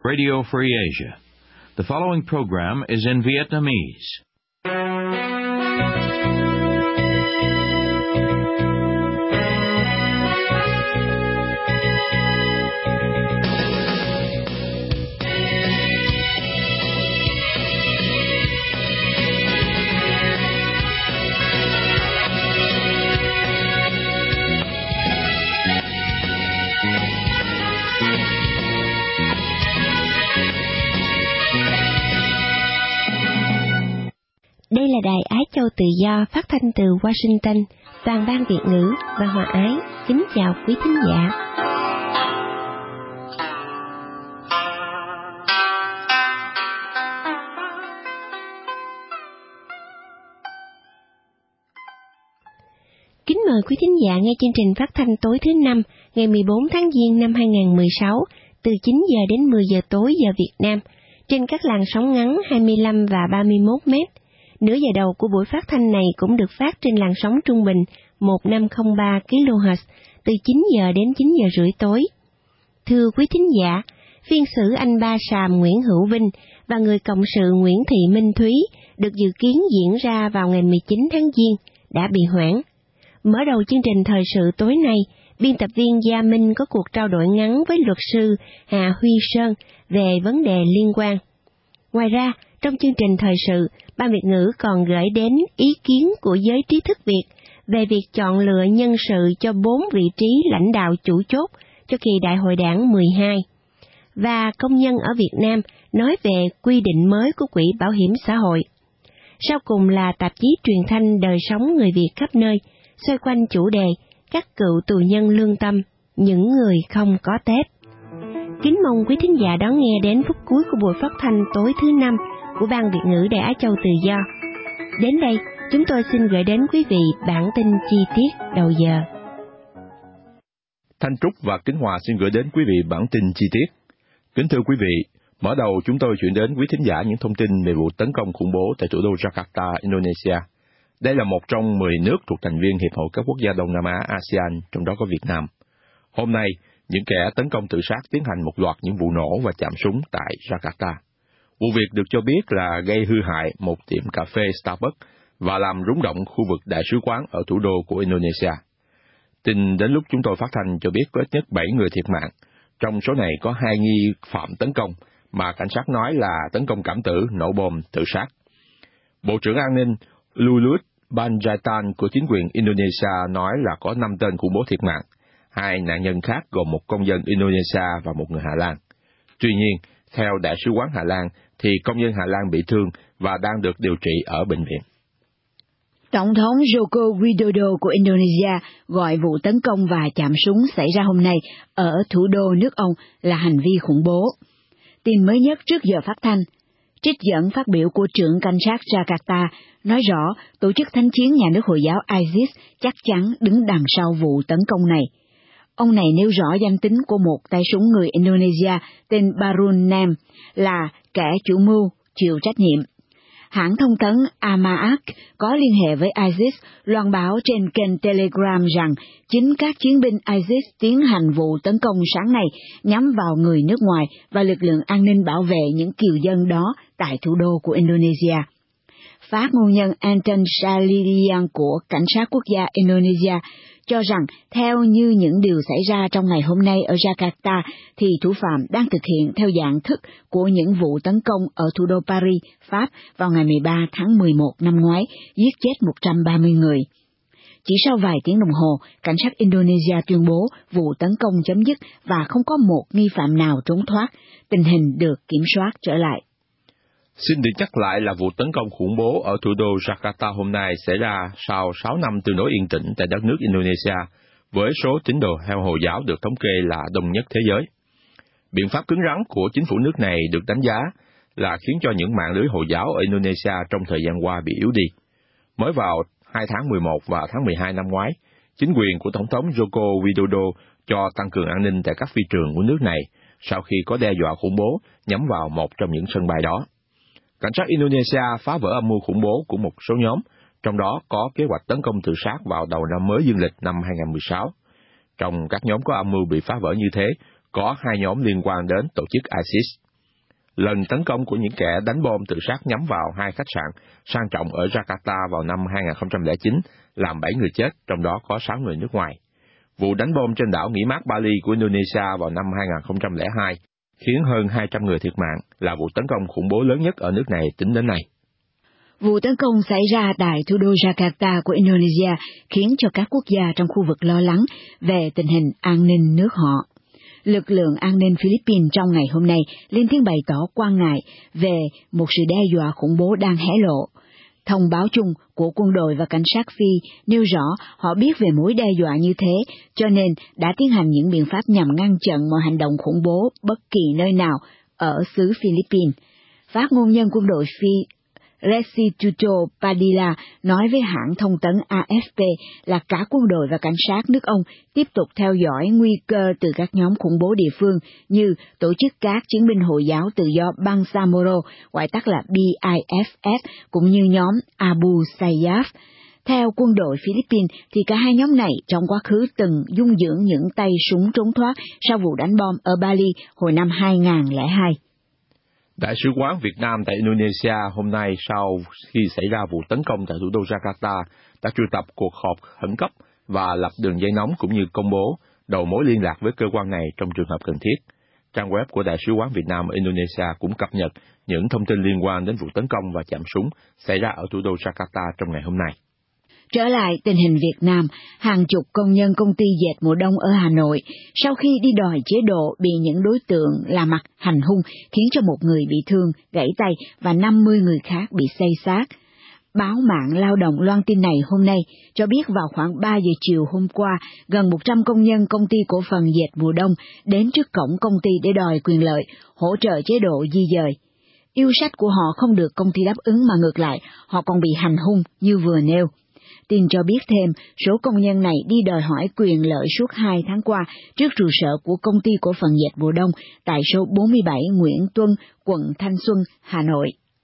Radio Free Asia. The following program is in Vietnamese. Đây là đài Á Châu Tự Do phát thanh từ Washington, toàn ban Việt ngữ và Hòa Ái. Kính chào quý thính giả. Kính mời quý thính giả nghe chương trình phát thanh tối thứ Năm, ngày 14 tháng Giêng năm 2016, từ 9 giờ đến 10 giờ tối giờ Việt Nam, trên các làn sóng ngắn 25 và 31 mét. Nửa giờ đầu của buổi phát thanh này cũng được phát trên làn sóng trung bình 1503 kHz từ 9 giờ đến 9 giờ rưỡi tối. Thưa quý thính giả, phiên xử anh Ba Sàm Nguyễn Hữu Vinh và người cộng sự Nguyễn Thị Minh Thúy được dự kiến diễn ra vào ngày 19 tháng Giêng đã bị hoãn. Mở đầu chương trình thời sự tối nay, biên tập viên Gia Minh có cuộc trao đổi ngắn với luật sư Hà Huy Sơn về vấn đề liên quan. Ngoài ra, trong chương trình thời sự, Ban Việt ngữ còn gửi đến ý kiến của giới trí thức Việt về việc chọn lựa nhân sự cho 4 vị trí lãnh đạo chủ chốt cho kỳ Đại hội Đảng 12. Và công nhân ở Việt Nam nói về quy định mới của Quỹ Bảo hiểm xã hội. Sau cùng là tạp chí truyền thanh Đời sống người Việt khắp nơi, xoay quanh chủ đề các cựu tù nhân lương tâm, những người không có Tết. Kính mong quý thính giả đón nghe đến phút cuối của buổi phát thanh tối thứ Năm của Ban Việt ngữ Đài Á Châu Tự Do. Đến đây, chúng tôi xin gửi đến quý vị bản tin chi tiết đầu giờ. Thanh Trúc và Kính Hòa xin gửi đến quý vị bản tin chi tiết. Kính thưa quý vị, mở đầu chúng tôi chuyển đến quý thính giả những thông tin về vụ tấn công khủng bố tại thủ đô Jakarta, Indonesia. Đây là một trong 10 nước thuộc thành viên Hiệp hội các quốc gia Đông Nam Á ASEAN, trong đó có Việt Nam. Hôm nay, những kẻ tấn công tự sát tiến hành một loạt những vụ nổ và chạm súng tại Jakarta. Vụ việc được cho biết là gây hư hại một tiệm cà phê Starbucks và làm rúng động khu vực đại sứ quán ở thủ đô của Indonesia. Tin đến lúc chúng tôi phát thanh cho biết có ít nhất 7 người thiệt mạng. Trong số này có 2 nghi phạm tấn công mà cảnh sát nói là tấn công cảm tử, nổ bom, tự sát. Bộ trưởng An ninh Lulut Panjaitan của chính quyền Indonesia nói là có 5 tên khủng bố thiệt mạng. 2 nạn nhân khác gồm một công dân Indonesia và một người Hà Lan. Tuy nhiên, theo Đại sứ quán Hà Lan, thì công dân Hà Lan bị thương và đang được điều trị ở bệnh viện. Tổng thống Joko Widodo của Indonesia gọi vụ tấn công và chạm súng xảy ra hôm nay ở thủ đô nước ông là hành vi khủng bố. Tin mới nhất trước giờ phát thanh, trích dẫn phát biểu của trưởng cảnh sát Jakarta nói rõ tổ chức thánh chiến nhà nước Hồi giáo ISIS chắc chắn đứng đằng sau vụ tấn công này. Ông này nêu rõ danh tính của một tay súng người Indonesia tên Barun Nam là kẻ chủ mưu, chịu trách nhiệm. Hãng thông tấn Amaak có liên hệ với ISIS loan báo trên kênh Telegram rằng chính các chiến binh ISIS tiến hành vụ tấn công sáng nay nhắm vào người nước ngoài và lực lượng an ninh bảo vệ những kiều dân đó tại thủ đô của Indonesia. Phát ngôn nhân Anton Salidian của Cảnh sát Quốc gia Indonesia cho rằng theo như những điều xảy ra trong ngày hôm nay ở Jakarta thì thủ phạm đang thực hiện theo dạng thức của những vụ tấn công ở thủ đô Paris, Pháp vào ngày 13 tháng 11 năm ngoái, giết chết 130 người. Chỉ sau vài tiếng đồng hồ, cảnh sát Indonesia tuyên bố vụ tấn công chấm dứt và không có một nghi phạm nào trốn thoát, tình hình được kiểm soát trở lại. Xin được nhắc lại là vụ tấn công khủng bố ở thủ đô Jakarta hôm nay xảy ra sau 6 năm tương đối yên tĩnh tại đất nước Indonesia, với số tín đồ theo Hồi giáo được thống kê là đông nhất thế giới. Biện pháp cứng rắn của chính phủ nước này được đánh giá là khiến cho những mạng lưới Hồi giáo ở Indonesia trong thời gian qua bị yếu đi. Mới vào 2 tháng 11 và tháng 12 năm ngoái, chính quyền của Tổng thống Joko Widodo cho tăng cường an ninh tại các phi trường của nước này sau khi có đe dọa khủng bố nhắm vào một trong những sân bay đó. Cảnh sát Indonesia phá vỡ âm mưu khủng bố của một số nhóm, trong đó có kế hoạch tấn công tự sát vào đầu năm mới dương lịch năm 2016. Trong các nhóm có âm mưu bị phá vỡ như thế, có 2 nhóm liên quan đến tổ chức ISIS. Lần tấn công của những kẻ đánh bom tự sát nhắm vào 2 khách sạn sang trọng ở Jakarta vào năm 2009 làm 7 người chết, trong đó có 6 người nước ngoài. Vụ đánh bom trên đảo nghỉ mát Bali của Indonesia vào năm 2002 khiến hơn 200 người thiệt mạng, là vụ tấn công khủng bố lớn nhất ở nước này tính đến nay. Vụ tấn công xảy ra tại thủ đô Jakarta của Indonesia khiến cho các quốc gia trong khu vực lo lắng về tình hình an ninh nước họ. Lực lượng an ninh Philippines trong ngày hôm nay lên tiếng bày tỏ quan ngại về một sự đe dọa khủng bố đang hé lộ. Thông báo chung của quân đội và cảnh sát Phi nêu rõ họ biết về mối đe dọa như thế, cho nên đã tiến hành những biện pháp nhằm ngăn chặn mọi hành động khủng bố bất kỳ nơi nào ở xứ Philippines. Phát ngôn nhân quân đội Phi Restituto Padilla nói với hãng thông tấn AFP là cả quân đội và cảnh sát nước ông tiếp tục theo dõi nguy cơ từ các nhóm khủng bố địa phương như tổ chức các chiến binh Hồi giáo tự do Bangsamoro, gọi tắt là BIFF, cũng như nhóm Abu Sayyaf. Theo quân đội Philippines thì cả hai nhóm này trong quá khứ từng dung dưỡng những tay súng trốn thoát sau vụ đánh bom ở Bali hồi năm 2002. Đại sứ quán Việt Nam tại Indonesia hôm nay sau khi xảy ra vụ tấn công tại thủ đô Jakarta đã triệu tập cuộc họp khẩn cấp và lập đường dây nóng cũng như công bố đầu mối liên lạc với cơ quan này trong trường hợp cần thiết. Trang web của Đại sứ quán Việt Nam ở Indonesia cũng cập nhật những thông tin liên quan đến vụ tấn công và chạm súng xảy ra ở thủ đô Jakarta trong ngày hôm nay. Trở lại tình hình Việt Nam, hàng chục công nhân công ty dệt mùa đông ở Hà Nội, sau khi đi đòi chế độ bị những đối tượng lạ mặt hành hung khiến cho một người bị thương, gãy tay và 50 người khác bị xây xát. Báo mạng Lao động loan tin này hôm nay cho biết vào khoảng 3 giờ chiều hôm qua, gần 100 công nhân công ty cổ phần dệt mùa đông đến trước cổng công ty để đòi quyền lợi, hỗ trợ chế độ di dời. Yêu sách của họ không được công ty đáp ứng mà ngược lại, họ còn bị hành hung như vừa nêu. Tin cho biết thêm, số công nhân này đi đòi hỏi quyền lợi suốt 2 tháng qua trước trụ sở của công ty cổ phần dệt mùa đông tại số 47 Nguyễn Tuân, quận Thanh Xuân, Hà Nội.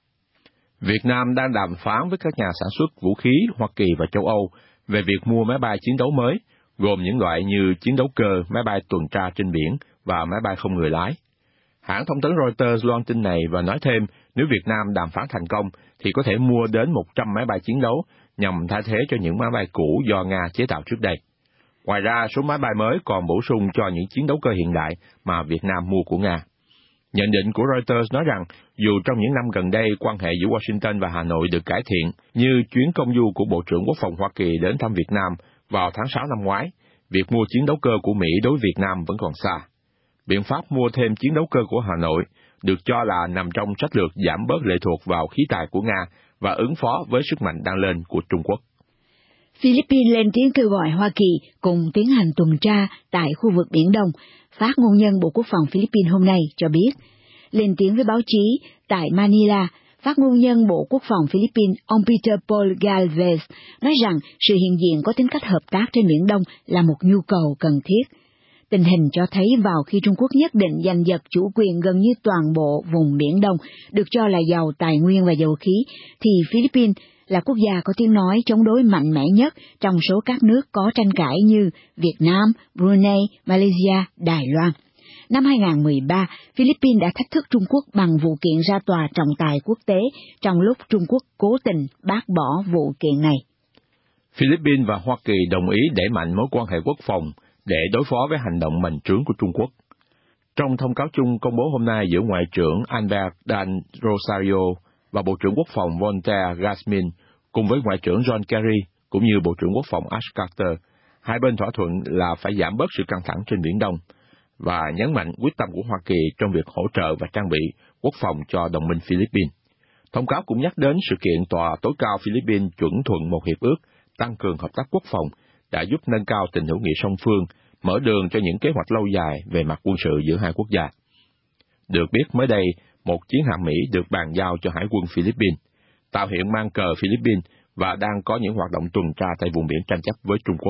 Việt Nam đang đàm phán với các nhà sản xuất vũ khí Hoa Kỳ và châu Âu về việc mua máy bay chiến đấu mới, gồm những loại như chiến đấu cơ, máy bay tuần tra trên biển và máy bay không người lái. Hãng thông tấn Reuters loan tin này và nói thêm nếu Việt Nam đàm phán thành công thì có thể mua đến 100 máy bay chiến đấu nhằm thay thế cho những máy bay cũ do Nga chế tạo trước đây. Ngoài ra, số máy bay mới còn bổ sung cho những chiến đấu cơ hiện đại mà Việt Nam mua của Nga. Nhận định của Reuters nói rằng, dù trong những năm gần đây quan hệ giữa Washington và Hà Nội được cải thiện, như chuyến công du của Bộ trưởng Quốc phòng Hoa Kỳ đến thăm Việt Nam vào tháng 6 năm ngoái, việc mua chiến đấu cơ của Mỹ đối với Việt Nam vẫn còn xa. Biện pháp mua thêm chiến đấu cơ của Hà Nội được cho là nằm trong sách lược giảm bớt lệ thuộc vào khí tài của Nga và ứng phó với sức mạnh đang lên của Trung Quốc. Philippines lên tiếng kêu gọi Hoa Kỳ cùng tiến hành tuần tra tại khu vực Biển Đông. Phát ngôn nhân Bộ Quốc phòng Philippines hôm nay cho biết, lên tiếng với báo chí tại Manila, phát ngôn nhân Bộ Quốc phòng Philippines ông Peter Paul Galvez nói rằng sự hiện diện có tính cách hợp tác trên Biển Đông là một nhu cầu cần thiết. Tình hình cho thấy vào khi Trung Quốc nhất định giành giật chủ quyền gần như toàn bộ vùng Biển Đông, được cho là giàu tài nguyên và dầu khí, thì Philippines là quốc gia có tiếng nói chống đối mạnh mẽ nhất trong số các nước có tranh cãi như Việt Nam, Brunei, Malaysia, Đài Loan. Năm 2013, Philippines đã thách thức Trung Quốc bằng vụ kiện ra tòa trọng tài quốc tế trong lúc Trung Quốc cố tình bác bỏ vụ kiện này. Philippines và Hoa Kỳ đồng ý đẩy mạnh mối quan hệ quốc phòng để đối phó với hành động bành trướng của Trung Quốc. Trong thông cáo chung công bố hôm nay giữa Ngoại trưởng Albert Dan Rosario và Bộ trưởng Quốc phòng Voltaire Gasmin cùng với Ngoại trưởng John Kerry cũng như Bộ trưởng Quốc phòng Ash Carter, hai bên thỏa thuận là phải giảm bớt sự căng thẳng trên Biển Đông và nhấn mạnh quyết tâm của Hoa Kỳ trong việc hỗ trợ và trang bị quốc phòng cho đồng minh Philippines. Thông cáo cũng nhắc đến sự kiện Tòa tối cao Philippines chuẩn thuận một hiệp ước tăng cường hợp tác quốc phòng đã giúp nâng cao tình hữu nghị song phương, mở đường cho những kế hoạch lâu dài về mặt quân sự giữa hai quốc gia. Được biết mới đây, một chiến hạm Mỹ được bàn giao cho Hải quân Philippines, tạo hiện mang cờ Philippines và đang có những hoạt động tuần tra tại vùng biển tranh chấp với Trung Quốc.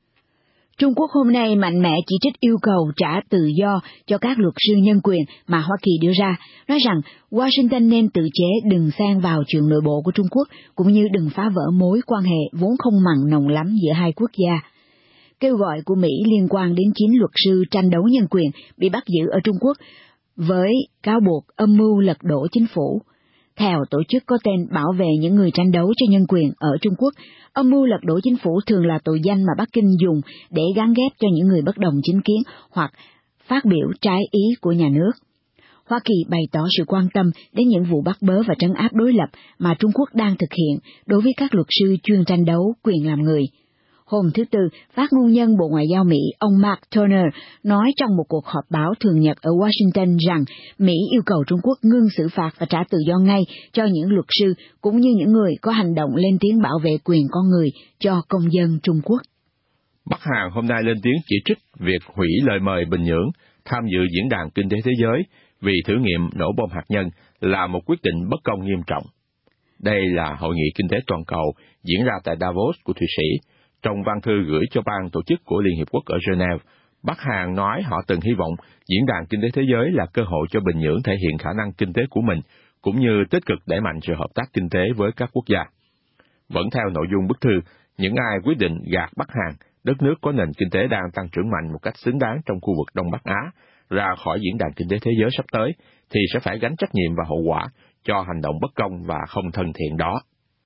Trung Quốc hôm nay mạnh mẽ chỉ trích yêu cầu trả tự do cho các luật sư nhân quyền mà Hoa Kỳ đưa ra, nói rằng Washington nên tự chế đừng xen vào chuyện nội bộ của Trung Quốc, cũng như đừng phá vỡ mối quan hệ vốn không mặn nồng lắm giữa hai quốc gia. Kêu gọi của Mỹ liên quan đến 9 luật sư tranh đấu nhân quyền bị bắt giữ ở Trung Quốc với cáo buộc âm mưu lật đổ chính phủ. Theo tổ chức có tên Bảo vệ những người tranh đấu cho nhân quyền ở Trung Quốc, âm mưu lật đổ chính phủ thường là tội danh mà Bắc Kinh dùng để gán ghép cho những người bất đồng chính kiến hoặc phát biểu trái ý của nhà nước. Hoa Kỳ bày tỏ sự quan tâm đến những vụ bắt bớ và trấn áp đối lập mà Trung Quốc đang thực hiện đối với các luật sư chuyên tranh đấu quyền làm người. Hôm thứ Tư, phát ngôn nhân Bộ Ngoại giao Mỹ ông Mark Turner nói trong một cuộc họp báo thường nhật ở Washington rằng Mỹ yêu cầu Trung Quốc ngưng xử phạt và trả tự do ngay cho những luật sư cũng như những người có hành động lên tiếng bảo vệ quyền con người cho công dân Trung Quốc. Bắc Hàn hôm nay lên tiếng chỉ trích việc hủy lời mời Bình Nhưỡng tham dự Diễn đàn Kinh tế Thế giới vì thử nghiệm nổ bom hạt nhân là một quyết định bất công nghiêm trọng. Đây là hội nghị kinh tế toàn cầu diễn ra tại Davos của Thụy Sĩ. Trong văn thư gửi cho ban tổ chức của Liên Hiệp Quốc ở Geneva, Bắc Hàn nói họ từng hy vọng Diễn đàn Kinh tế Thế giới là cơ hội cho Bình Nhưỡng thể hiện khả năng kinh tế của mình, cũng như tích cực đẩy mạnh sự hợp tác kinh tế với các quốc gia. Vẫn theo nội dung bức thư, những ai quyết định gạt Bắc Hàn, đất nước có nền kinh tế đang tăng trưởng mạnh một cách xứng đáng trong khu vực Đông Bắc Á, ra khỏi Diễn đàn Kinh tế Thế giới sắp tới, thì sẽ phải gánh trách nhiệm và hậu quả cho hành động bất công và không thân thiện đó.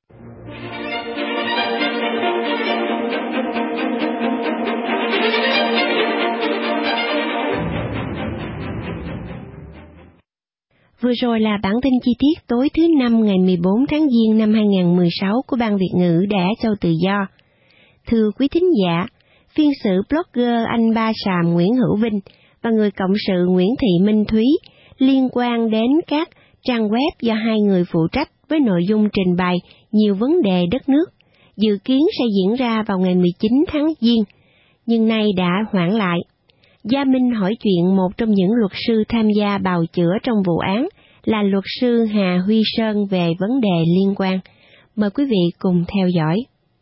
Vừa rồi là bản tin chi tiết tối thứ Năm ngày 14 tháng Giêng năm 2016 của Ban Việt ngữ Đài Á Châu Tự Do. Thưa quý thính giả, phiên xử blogger anh Ba Sàm Nguyễn Hữu Vinh và người cộng sự Nguyễn Thị Minh Thúy liên quan đến các trang web do hai người phụ trách với nội dung trình bày nhiều vấn đề đất nước, dự kiến sẽ diễn ra vào ngày 19 tháng Giêng, nhưng nay đã hoãn lại. Gia Minh hỏi chuyện một trong những luật sư tham gia bào chữa trong vụ án là luật sư Hà Huy Sơn về vấn đề liên quan. Mời quý vị cùng theo dõi.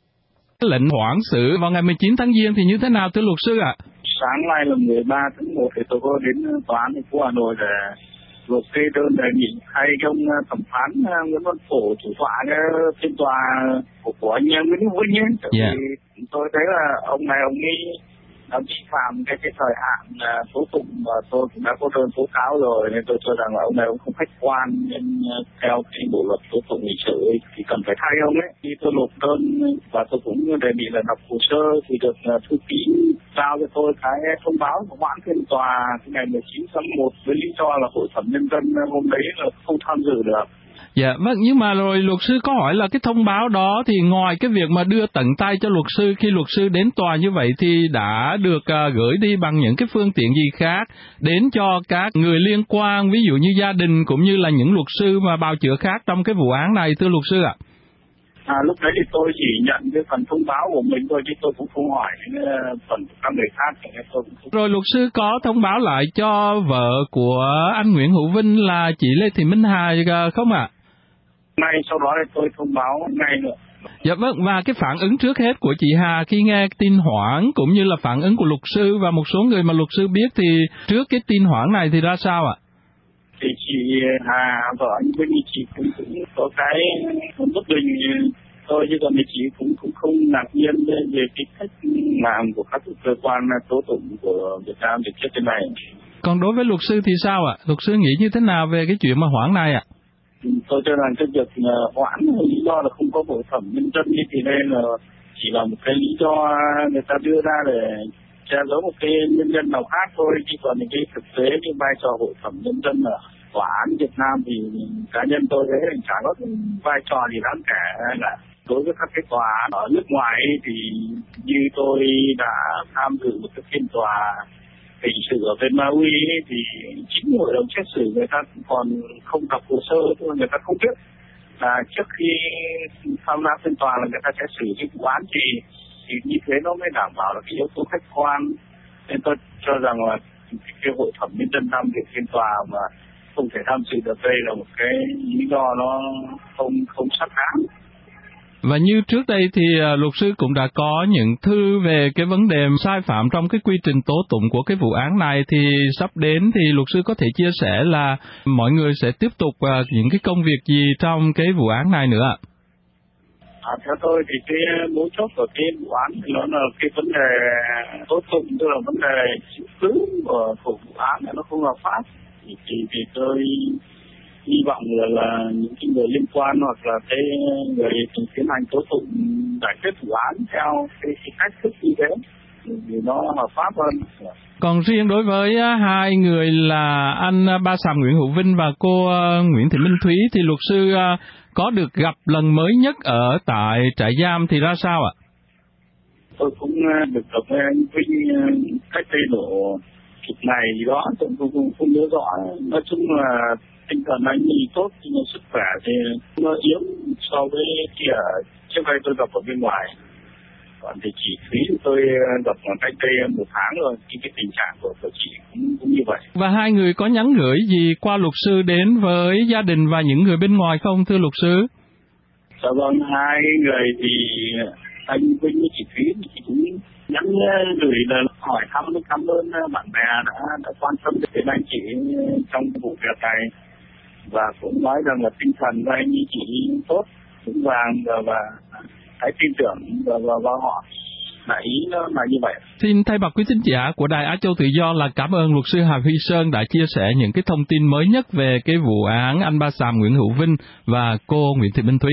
Lệnh hoãn xử vào ngày 19 tháng Giêng thì như thế nào thưa luật sư ạ? Sáng nay là 13 tháng 1 thì tôi có đến tòa án thành phố Hà Nội để nộp kê đơn đề nghị thay ông thẩm phán Nguyễn Văn Phổ chủ tọa cái phiên tòa của anh Nguyễn Hữu Vinh ấy. Tại vì tôi thấy là ông này ông ấy đã vi phạm cái thời hạn tố tụng mà tôi cũng đã có đơn tố cáo rồi, nên tôi cho rằng là ông này ông không khách quan, nên theo cái bộ luật tố tụng hình sự thì cần phải thay ông ấy. Khi tôi nộp đơn và tôi cũng đề nghị là đọc hồ sơ thì được thư ký giao cho tôi cái thông báo của hoãn phiên tòa ngày 19 tháng 1 với lý do là hội thẩm nhân dân hôm đấy là không tham dự được. Dạ, vâng, nhưng mà rồi luật sư có hỏi là cái thông báo đó thì ngoài cái việc mà đưa tận tay cho luật sư khi luật sư đến tòa như vậy thì đã được gửi đi bằng những cái phương tiện gì khác đến cho các người liên quan, ví dụ như gia đình cũng như là những luật sư mà bào chữa khác trong cái vụ án này thưa luật sư ạ? Lúc đấy thì tôi chỉ nhận cái phần thông báo của mình thôi chứ tôi cũng không hỏi phần của các người khác. Rồi luật sư có thông báo lại cho vợ của anh Nguyễn Hữu Vinh là chị Lê Thị Minh Hà không ạ? Ngay sau đó thì tôi thông báo ngay nữa. Dạ vâng, và cái phản ứng trước hết của chị Hà khi nghe tin hoãn cũng như là phản ứng của luật sư và một số người mà luật sư biết thì trước cái tin hoãn này thì ra sao ạ? Thì chị Hà vợ anh Vinh chị cũng có cái bất bình thôi, chứ còn thì chị cũng không ngạc nhiên về cái cách làm của các cơ quan tố tụng của Việt Nam về trước cái này. Còn đối với luật sư thì sao ạ? Luật sư nghĩ như thế nào về cái chuyện mà hoãn này ạ? Tôi cho rằng cái việc hoãn lý do là không có hội thẩm nhân dân thì đây là chỉ là một cái lý do người ta đưa ra để che giấu một cái nguyên nhân nào khác thôi, chứ còn những cái thực tế cái vai trò hội thẩm nhân dân ở tòa án Việt Nam thì cá nhân tôi thấy là chả có vai trò gì đáng kể. Là đối với các cái tòa án ở nước ngoài thì như tôi đã tham dự một cái phiên tòa hình sự ở bên Maui thì chính hội đồng xét xử người ta cũng còn không đọc hồ sơ, người ta không biết là trước khi tham gia phiên tòa là người ta sẽ xử cái vụ án gì, thì như thế nó mới đảm bảo là cái yếu tố khách quan. Nên tôi cho rằng là cái hội thẩm nhân dân tham dự phiên tòa mà không thể tham dự được đây là một cái lý do nó không xác đáng. Và như trước đây thì luật sư cũng đã có những thư về cái vấn đề sai phạm trong cái quy trình tố tụng của cái vụ án này, thì sắp đến thì luật sư có thể chia sẻ là mọi người sẽ tiếp tục những cái công việc gì trong cái vụ án này nữa ạ? Theo tôi thì cái mấu chốt của cái vụ án thì nó là cái vấn đề tố tụng, tức là vấn đề chứng cứ của vụ án này nó không hợp pháp. thì tôi hy vọng là những cái người liên quan hoặc là cái người tiến hành tố tụng giải quyết vụ án theo cái cách thức như thế thì nó hợp pháp hơn. Còn riêng đối với hai người là anh Ba Sàm Nguyễn Hữu Vinh và cô Nguyễn Thị Minh Thúy thì luật sư có được gặp lần mới nhất ở tại trại giam thì ra sao ạ? Tôi cũng được gặp với anh Vinh cách đây độ chục ngày gì đó, tôi cũng không nhớ rõ. Nói chung là tinh thần anh ấy tốt, nhưng mà sức khỏe thì nó yếu so với kia trước đây tôi gặp ở bên ngoài. Còn thì chị Thúy tôi gặp cách đây 1 tháng rồi, cái tình trạng của chị cũng như vậy. Và hai người có nhắn gửi gì qua luật sư đến với gia đình và những người bên ngoài không thưa luật sư? Dạ vâng, hai người thì anh Vinh với chị Thúy thì cũng nhắn gửi là hỏi thăm, cảm ơn bạn bè đã quan tâm đến anh chị trong vụ việc này, và cũng nói rằng là tinh thần của anh chị tốt, vững vàng và hãy tin tưởng vào họ. Ý nó là như vậy. Xin thay mặt quý thính giả của Đài Á Châu Tự Do là cảm ơn luật sư Hà Huy Sơn đã chia sẻ những cái thông tin mới nhất về cái vụ án anh Ba Sàm Nguyễn Hữu Vinh và cô Nguyễn Thị Minh Thúy.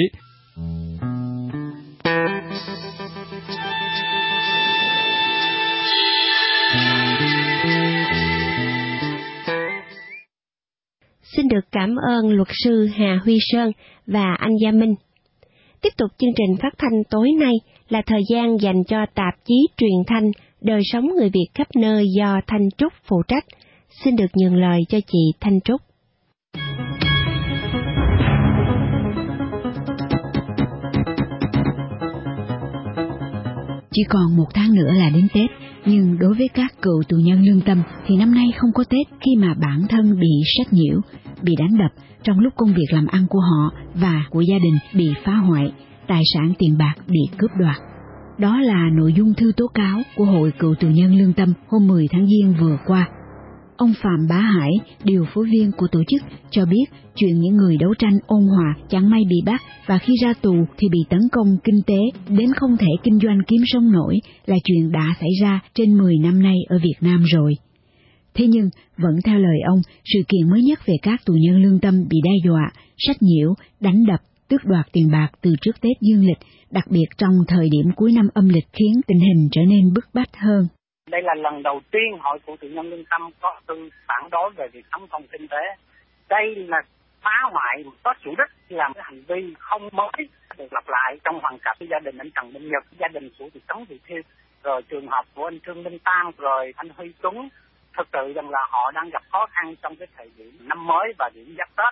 Xin được cảm ơn luật sư Hà Huy Sơn và anh Gia Minh. Tiếp tục chương trình phát thanh tối nay là thời gian dành cho tạp chí truyền thanh Đời sống người Việt khắp nơi do Thanh Trúc phụ trách. Xin được nhường lời cho chị Thanh Trúc. Chỉ còn 1 tháng nữa là đến Tết, nhưng đối với các cựu tù nhân lương tâm thì năm nay không có Tết khi mà bản thân bị sách nhiễu, bị đánh đập trong lúc công việc làm ăn của họ và của gia đình bị phá hoại, tài sản tiền bạc bị cướp đoạt. Đó là nội dung thư tố cáo của Hội Cựu tù nhân lương tâm hôm 10 tháng Giêng vừa qua. Ông Phạm Bá Hải, điều phối viên của tổ chức, cho biết chuyện những người đấu tranh ôn hòa chẳng may bị bắt và khi ra tù thì bị tấn công kinh tế đến không thể kinh doanh kiếm sống nổi là chuyện đã xảy ra trên 10 năm nay ở Việt Nam rồi. Thế nhưng, vẫn theo lời ông, sự kiện mới nhất về các tù nhân lương tâm bị đe dọa, sách nhiễu, đánh đập, tước đoạt tiền bạc từ trước Tết Dương lịch, đặc biệt trong thời điểm cuối năm âm lịch khiến tình hình trở nên bức bách hơn. Đây là lần đầu tiên Hội Cựu tù nhân lương tâm có thư phản đối về việc tấn công kinh tế. Đây là phá hoại có chủ đích, làm cái hành vi không mới được lặp lại trong hoàn cảnh gia đình anh Trần Minh Nhật, gia đình của chị Tống Thị Thiên, rồi trường hợp của anh Trương Minh Tam, rồi anh Huy Tuấn. Thực sự rằng là họ đang gặp khó khăn trong cái thời điểm năm mới và điểm giáp Tết.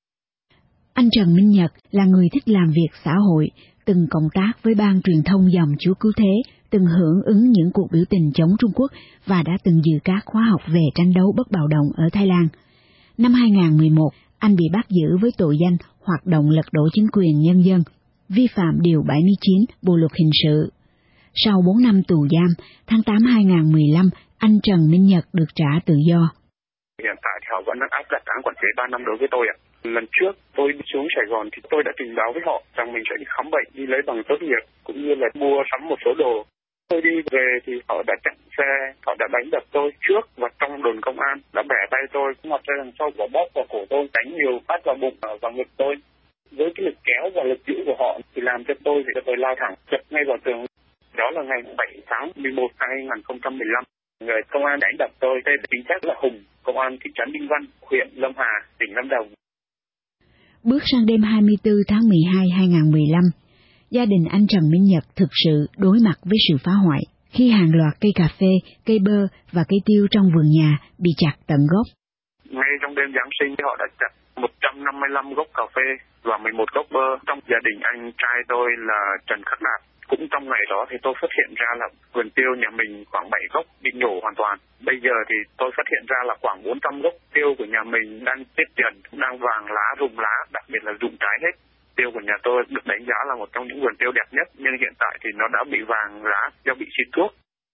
Anh Trần Minh Nhật là người thích làm việc xã hội, từng cộng tác với ban truyền thông dòng Chúa Cứu Thế, từng hưởng ứng những cuộc biểu tình chống Trung Quốc và đã từng dự các khóa học về tranh đấu bất bạo động ở Thái Lan. Năm 2011, anh bị bắt giữ với tội danh hoạt động lật đổ chính quyền nhân dân, vi phạm Điều 79 Bộ Luật Hình sự. Sau 4 năm tù giam, tháng 8 2015, anh Trần Minh Nhật được trả tự do. Hiện tại thì họ vẫn đang áp đặt án quản chế 3 năm đối với tôi ạ. Lần trước tôi đi xuống Sài Gòn thì tôi đã trình báo với họ rằng mình sẽ đi khám bệnh, đi lấy bằng tốt nghiệp cũng như là mua sắm một số đồ. Tôi đi về thì họ đã chặn xe, họ đã đánh đập tôi trước và trong đồn công an, đã bẻ tay tôi, mặt ra đằng sau và bóp vào cổ tôi, đánh nhiều phát vào bụng và ngực tôi. Với cái lực kéo và lực giữ của họ thì làm cho tôi lao thẳng, chật ngay vào tường. Đó là ngày 7 tháng 11 năm 2015. Người công an đánh đập tôi tên chính xác là Hùng, công an thị trấn Đinh Văn, huyện Lâm Hà, tỉnh Lâm Đồng. Bước sang đêm 24 tháng 12 2015, gia đình anh Trần Minh Nhật thực sự đối mặt với sự phá hoại khi hàng loạt cây cà phê, cây bơ và cây tiêu trong vườn nhà bị chặt tận gốc. Ngay trong đêm Giáng sinh họ đã chặt 155 gốc cà phê và 11 gốc bơ trong gia đình anh trai tôi là Trần Khắc Đạt. Cũng trong ngày đó thì tôi phát hiện ra là vườn tiêu nhà mình khoảng 7 gốc bị nhổ hoàn toàn. Bây giờ thì tôi phát hiện ra là khoảng 400 gốc tiêu của nhà mình đang chết dần, đang vàng lá, rụng lá, đặc biệt là rụng trái hết. Tiêu của nhà tôi được đánh giá là một trong những vườn tiêu đẹp nhất, nhưng hiện tại thì nó đã bị vàng lá do bị xịt thuốc.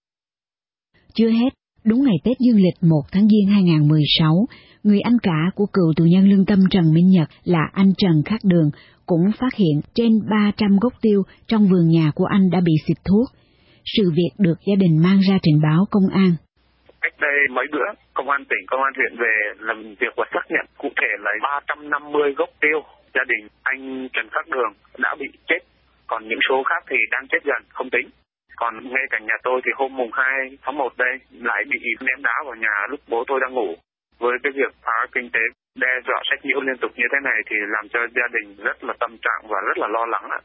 Chưa hết, đúng ngày Tết Dương lịch 1 tháng Giêng 2016, người anh cả của cựu tù nhân lương tâm Trần Minh Nhật là anh Trần Khắc Đường cũng phát hiện trên 300 gốc tiêu trong vườn nhà của anh đã bị xịt thuốc. Sự việc được gia đình mang ra trình báo công an. Cách đây mấy bữa, công an tỉnh, công an huyện về làm việc và xác nhận cụ thể là 350 gốc tiêu gia đình anh Trần Khắc Đường đã bị chết, còn những số khác thì đang chết dần, không tính. Còn ngay cạnh nhà tôi thì hôm mùng 2 tháng 1 đây lại bị ném đá vào nhà lúc bố tôi đang ngủ. Với cái việc phá kinh tế, đe dọa sách nhiễu liên tục như thế này thì làm cho gia đình rất là tâm trạng và rất là lo lắng ạ.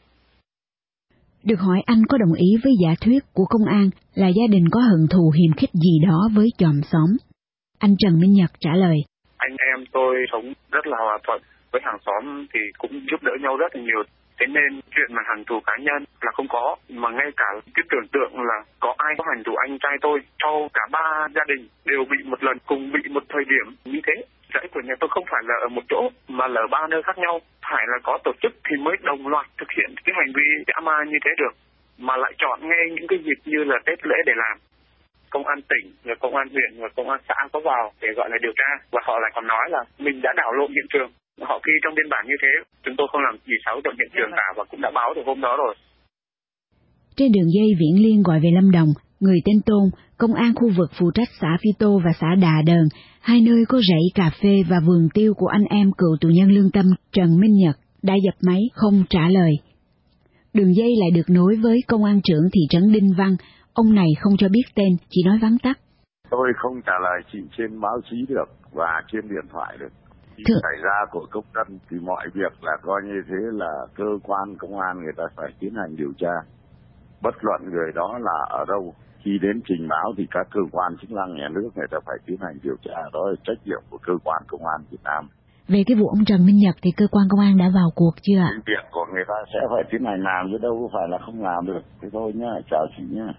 Được hỏi anh có đồng ý với giả thuyết của công an là gia đình có hận thù hiềm khích gì đó với chòm xóm. Anh Trần Minh Nhật trả lời. Anh em tôi sống rất là hòa thuận, với hàng xóm thì cũng giúp đỡ nhau rất là nhiều. Thế nên chuyện mà hận thù cá nhân là không có, mà ngay cả cái tưởng tượng là có ai có hận thù anh trai tôi, sau cả ba gia đình đều bị một lần cùng bị một thời điểm như thế. Dãy của nhà tôi không phải là ở một chỗ mà là ở 3 nơi khác nhau, phải là có tổ chức thì mới đồng loạt thực hiện cái hành vi dã man như thế được, mà lại chọn ngay những cái dịp như là Tết lễ để làm. Công an tỉnh, rồi công an huyện và công an xã có vào để gọi là điều tra, và họ lại còn nói là mình đã đảo lộn hiện trường. Họ ghi trong biên bản như thế, chúng tôi không làm gì xáo trộn hiện trường cả và cũng đã báo từ hôm đó rồi. Trên đường dây Viễn Liên gọi về Lâm Đồng, người tên Tôn, công an khu vực phụ trách xã Phi Tô và xã Đà Đờn, hai nơi có rẫy cà phê và vườn tiêu của anh em cựu tù nhân lương tâm Trần Minh Nhật, đã dập máy không trả lời. Đường dây lại được nối với công an trưởng thị trấn Đinh Văn, ông này không cho biết tên, chỉ nói vắn tắt. Tôi không trả lời chị trên báo chí được và trên điện thoại được. Khi xảy ra của công dân thì mọi việc là coi như thế là cơ quan công an người ta phải tiến hành điều tra. Bất luận người đó là ở đâu, khi đến trình báo thì các cơ quan chức năng nhà nước người ta phải tiến hành điều tra, đó là trách nhiệm của cơ quan công an Việt Nam. Về cái vụ ông Trần Minh Nhật thì cơ quan công an đã vào cuộc chưa ạ? Việc của người ta sẽ phải tiến hành làm chứ đâu có phải là không làm được. Thế thôi nhá, chào chị nhá.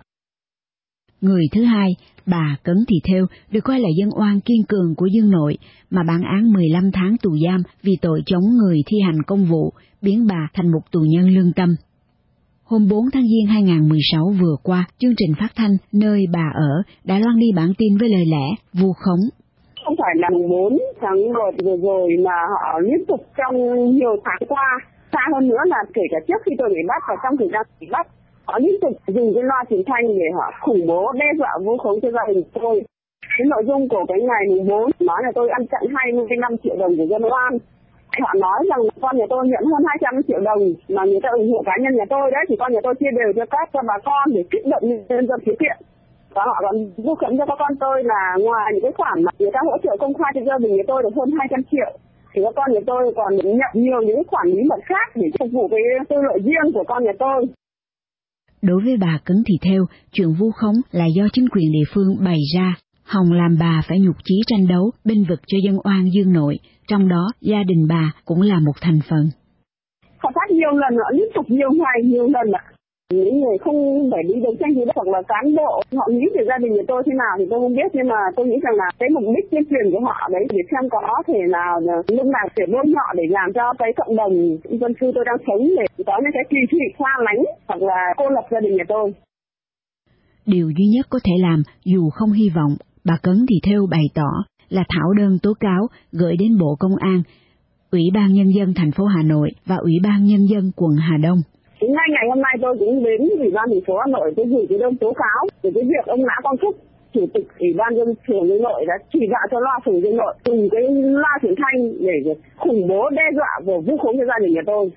Người thứ hai, bà Cấn Thị Thêu, được coi là dân oan kiên cường của Dương Nội, mà bản án 15 tháng tù giam vì tội chống người thi hành công vụ, biến bà thành một tù nhân lương tâm. Hôm 4 tháng Giêng 2016 vừa qua, chương trình phát thanh Nơi bà ở đã loan đi bản tin với lời lẽ vu khống. Không phải là 4 tháng 1 vừa rồi mà họ liên tục trong nhiều tháng qua, xa hơn nữa là kể cả trước khi tôi bị bắt và trong thời gian bị bắt, họ liên tục dùng cái loa truyền thanh để họ khủng bố, đe dọa vu khống cho gia đình tôi. Cái nội dung của cái ngày 4 nói là tôi ăn chặn 25 triệu đồng của dân oan. Họ nói rằng con nhà tôi nhận hơn 200 triệu đồng mà người ta ủng hộ cá nhân nhà tôi đấy, thì con nhà tôi chia đều cho các cho bà con để kích động nhân dân khiếu kiện. Và họ còn vu khống cho các con tôi là ngoài những cái khoản mà người ta hỗ trợ công khai cho gia đình nhà tôi được hơn 200 triệu, thì các con nhà tôi còn nhận nhiều những khoản bí mật khác để phục vụ cái tư lợi riêng của con nhà tôi. Đối với bà Cấn Thị Thêu, chuyện vu khống là do chính quyền địa phương bày ra, hòng làm bà phải nhục chí tranh đấu, bênh vực cho dân oan Dương Nội, trong đó gia đình bà cũng là một thành phần. Họ phát nhiều lần, họ liên tục nhiều ngày, nhiều lần ạ. Những người không phải đi đấu tranh gì đó, hoặc là cán bộ, họ nghĩ về gia đình của tôi thế nào thì tôi không biết, nhưng mà tôi nghĩ rằng là cái mục đích tuyên truyền của họ đấy để xem có thể nào lúc nào để bôi nhọ để làm cho cái cộng đồng dân cư tôi đang sống để có những cái kỳ thị xa lánh hoặc là cô lập gia đình nhà tôi. Điều duy nhất có thể làm dù không hy vọng, bà Cấn Thị Thêu bày tỏ là thảo đơn tố cáo gửi đến Bộ Công an, Ủy ban Nhân dân thành phố Hà Nội và Ủy ban Nhân dân quận Hà Đông. Ngay ngày hôm nay tôi cũng đến Ủy ban thành phố Hà Nội tôi gửi cái đơn tố cáo về cái việc ông Lã Quang Phúc, Chủ tịch Ủy ban dân phường Dương Nội đã chỉ đạo cho loa phường Dương Nội dùng cái loa truyền thanh để khủng bố đe dọa và vu khống cho gia đình nhà tôi.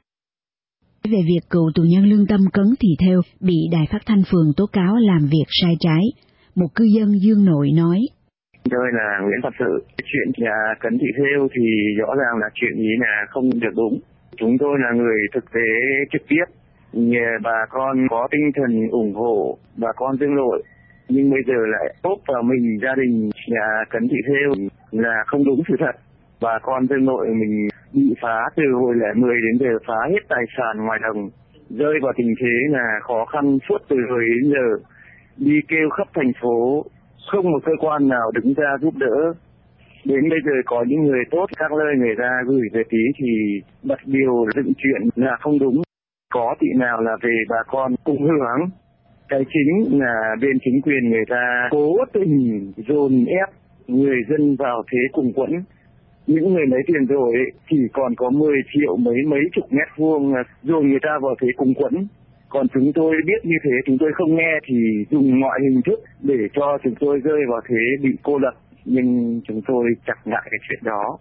Về việc cựu tù nhân lương tâm Cấn Thị Thêu bị đài phát thanh phường tố cáo làm việc sai trái, một cư dân Dương Nội nói: Tôi là Nguyễn Văn Sự. Chuyện nhà Cấn Thị Thêu thì rõ ràng là chuyện ý là không được đúng. Chúng tôi là người thực tế trực tiếp, bà con có tinh thần ủng hộ bà con Dương Nội, nhưng bây giờ lại ốp vào mình gia đình nhà Cấn Thị Thêu là không đúng sự thật. Bà con Dương Nội mình bị phá từ hồi lẻ 10 đến giờ, phá hết tài sản ngoài đồng, rơi vào tình thế là khó khăn suốt từ hồi đến giờ, đi kêu khắp thành phố, không một cơ quan nào đứng ra giúp đỡ. Đến bây giờ có những người tốt, các nơi người ta gửi về tí thì bật điều dựng chuyện là không đúng. Có thị nào là về bà con cùng hưởng. Cái chính là bên chính quyền người ta cố tình dồn ép người dân vào thế cùng quẫn. Những người lấy tiền rồi thì còn có 10 triệu mấy chục mét vuông dồn người ta vào thế cùng quẫn. Còn chúng tôi biết như thế, chúng tôi không nghe thì dùng mọi hình thức để cho chúng tôi rơi vào thế bị cô lập, nhưng chúng tôi chặt ngại cái chuyện đó.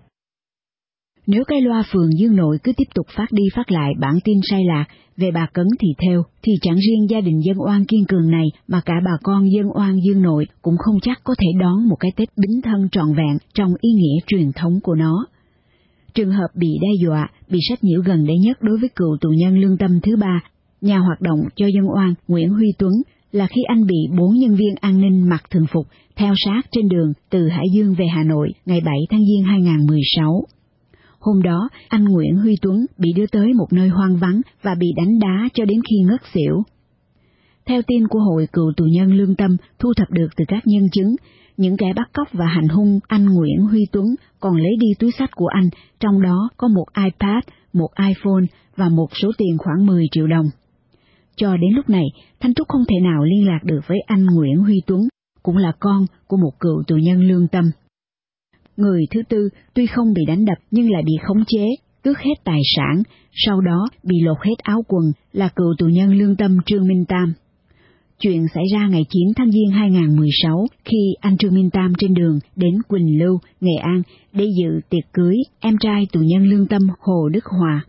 Nếu cái loa phường Dương Nội cứ tiếp tục phát đi phát lại bản tin sai lạc về bà Cấn Thị Thêu, thì chẳng riêng gia đình dân oan Kiên Cường này mà cả bà con dân oan Dương Nội cũng không chắc có thể đón một cái Tết Bính Thân trọn vẹn trong ý nghĩa truyền thống của nó. Trường hợp bị đe dọa, bị sách nhiễu gần đây nhất đối với cựu tù nhân lương tâm thứ 3, nhà hoạt động cho dân oan Nguyễn Huy Tuấn, là khi anh bị 4 nhân viên an ninh mặc thường phục theo sát trên đường từ Hải Dương về Hà Nội ngày 7 tháng Giêng 2016. Hôm đó, anh Nguyễn Huy Tuấn bị đưa tới một nơi hoang vắng và bị đánh đá cho đến khi ngất xỉu. Theo tin của Hội Cựu tù nhân lương tâm thu thập được từ các nhân chứng, những kẻ bắt cóc và hành hung anh Nguyễn Huy Tuấn còn lấy đi túi xách của anh, trong đó có một iPad, một iPhone và một số tiền khoảng 10 triệu đồng. Cho đến lúc này, Thanh Trúc không thể nào liên lạc được với anh Nguyễn Huy Tuấn, cũng là con của một cựu tù nhân lương tâm. Người thứ tư tuy không bị đánh đập nhưng lại bị khống chế, tước hết tài sản, sau đó bị lột hết áo quần là cựu tù nhân lương tâm Trương Minh Tam. Chuyện xảy ra ngày 9 tháng Giêng 2016 khi anh Trương Minh Tam trên đường đến Quỳnh Lưu, Nghệ An để dự tiệc cưới em trai tù nhân lương tâm Hồ Đức Hòa.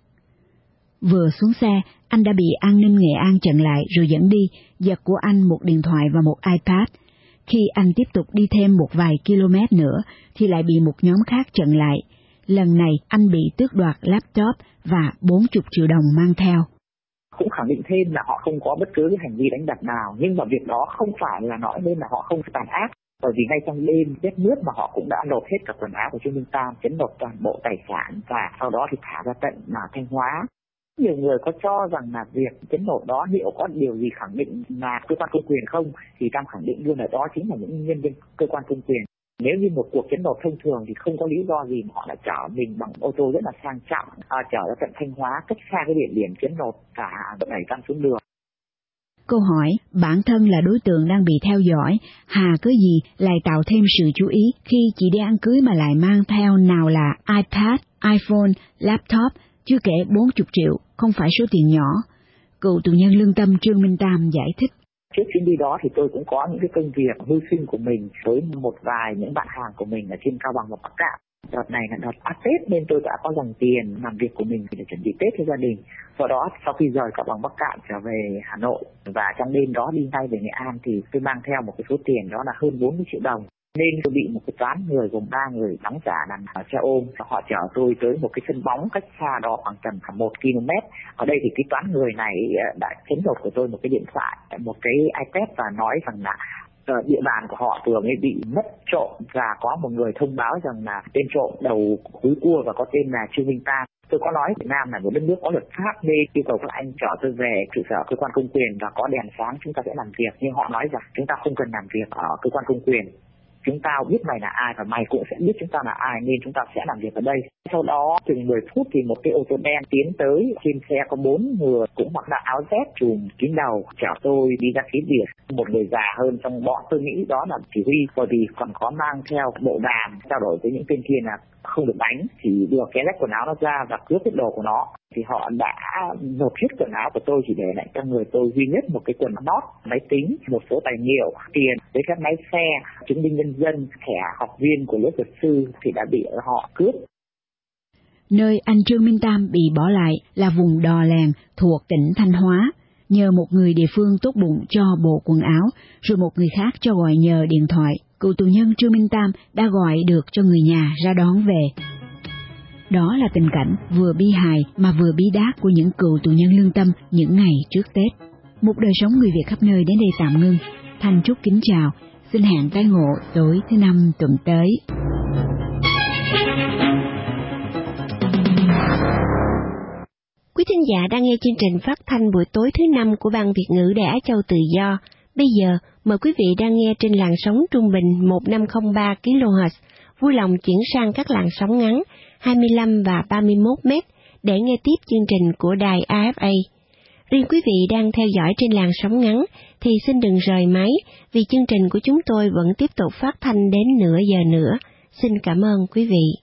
Vừa xuống xe, anh đã bị an ninh Nghệ An chặn lại rồi dẫn đi, giật của anh một điện thoại và một iPad. Khi anh tiếp tục đi thêm một vài km nữa thì lại bị một nhóm khác chặn lại. Lần này anh bị tước đoạt laptop và 40 triệu đồng mang theo. Cũng khẳng định thêm là họ không có bất cứ cái hành vi đánh đập nào, nhưng mà việc đó không phải là nói lên là họ không tàn ác, bởi vì ngay trong đêm rét mướt mà họ cũng đã lột hết cả quần áo của Trương Minh Tam, chấn lột toàn bộ tài sản và sau đó thì thả ra tận Thanh Hóa. Nhiều người có cho rằng là việc chấn lột đó liệu có điều gì khẳng định là cơ quan công quyền không, thì Tam khẳng định luôn là đó chính là những nhân viên cơ quan công quyền. Nếu như một cuộc chấn lột thông thường thì không có lý do gì mà họ lại chở mình bằng ô tô rất là sang trọng, chở ra tận Thanh Hóa, cách xa cái địa điểm chấn lột cả đẩy Tam xuống đường. Câu hỏi, bản thân là đối tượng đang bị theo dõi, hà cớ gì lại tạo thêm sự chú ý khi chỉ đi ăn cưới mà lại mang theo nào là iPad, iPhone, laptop, chưa kể 40 triệu, không phải số tiền nhỏ. Cựu tù nhân lương tâm Trương Minh Tam giải thích. Trước chuyến đi đó thì tôi cũng có những cái công việc mưu sinh của mình với một vài những bạn hàng của mình ở trên Cao Bằng và Bắc Cạn. Đợt này là đợt ăn Tết nên tôi đã có dòng tiền làm việc của mình để chuẩn bị Tết cho gia đình. Sau đó sau khi rời Cao Bằng Bắc Cạn trở về Hà Nội và trong đêm đó đi ngay về Nghệ An thì tôi mang theo một cái số tiền đó là hơn 40 triệu đồng. Nên tôi bị một cái toán người gồm 3 người đóng trả làm xe ôm. Họ chở tôi tới một cái sân bóng cách xa đó khoảng tầm 1 km. Ở đây thì cái toán người này đã chấn lột của tôi một cái điện thoại, một cái iPad và nói rằng là địa bàn của họ thường ấy bị mất trộm và có một người thông báo rằng là tên trộm đầu húi cua và có tên là Trương Minh Tam. Tôi có nói Việt Nam là một đất nước có luật pháp nên yêu cầu các anh chở tôi về trụ sở cơ quan công quyền và có đèn sáng chúng ta sẽ làm việc, nhưng họ nói rằng chúng ta không cần làm việc ở cơ quan công quyền. Chúng ta biết mày là ai và mày cũng sẽ biết chúng ta là ai nên chúng ta sẽ làm việc ở đây. Sau đó chừng 10 phút thì một cái ô tô đen tiến tới, trên xe có 4 người cũng mặc đã áo vest trùm kín đầu chở tôi đi ra phía biển. Một người già hơn trong bọn tôi nghĩ đó là chỉ huy, bởi vì còn có mang theo bộ đàm trao đổi với những tên kia là không được đánh thì đưa cái rách quần áo nó ra và cướp hết đồ của nó. Thì họ đã nộp hết quần áo của tôi, chỉ để lại trong người tôi duy nhất một cái quần lót, máy tính, một số tài liệu, tiền, giấy phép lái xe, chứng minh nhân dân, thẻ học viên của lớp luật sư thì đã bị họ cướp. Nơi anh Trương Minh Tam bị bỏ lại là vùng Đò Lèn thuộc tỉnh Thanh Hóa. Nhờ một người địa phương tốt bụng cho bộ quần áo, rồi một người khác cho gọi nhờ điện thoại, cựu tù nhân Trương Minh Tam đã gọi được cho người nhà ra đón về. Đó là tình cảnh vừa bi hài mà vừa bí đát của những cựu tù nhân lương tâm những ngày trước Tết. Một đời sống người Việt khắp nơi đến đây tạm ngưng. Thanh Trúc kính chào, xin hẹn tái ngộ tối thứ Năm tuần tới. Quý thính giả đang nghe chương trình phát thanh buổi tối thứ Năm của Ban Việt ngữ Đài Á Châu Tự Do. Bây giờ, mời quý vị đang nghe trên làn sóng trung bình 1503 kHz, vui lòng chuyển sang các làn sóng ngắn 25 và 31 m để nghe tiếp chương trình của đài AFA. Riêng quý vị đang theo dõi trên làn sóng ngắn thì xin đừng rời máy vì chương trình của chúng tôi vẫn tiếp tục phát thanh đến nửa giờ nữa. Xin cảm ơn quý vị.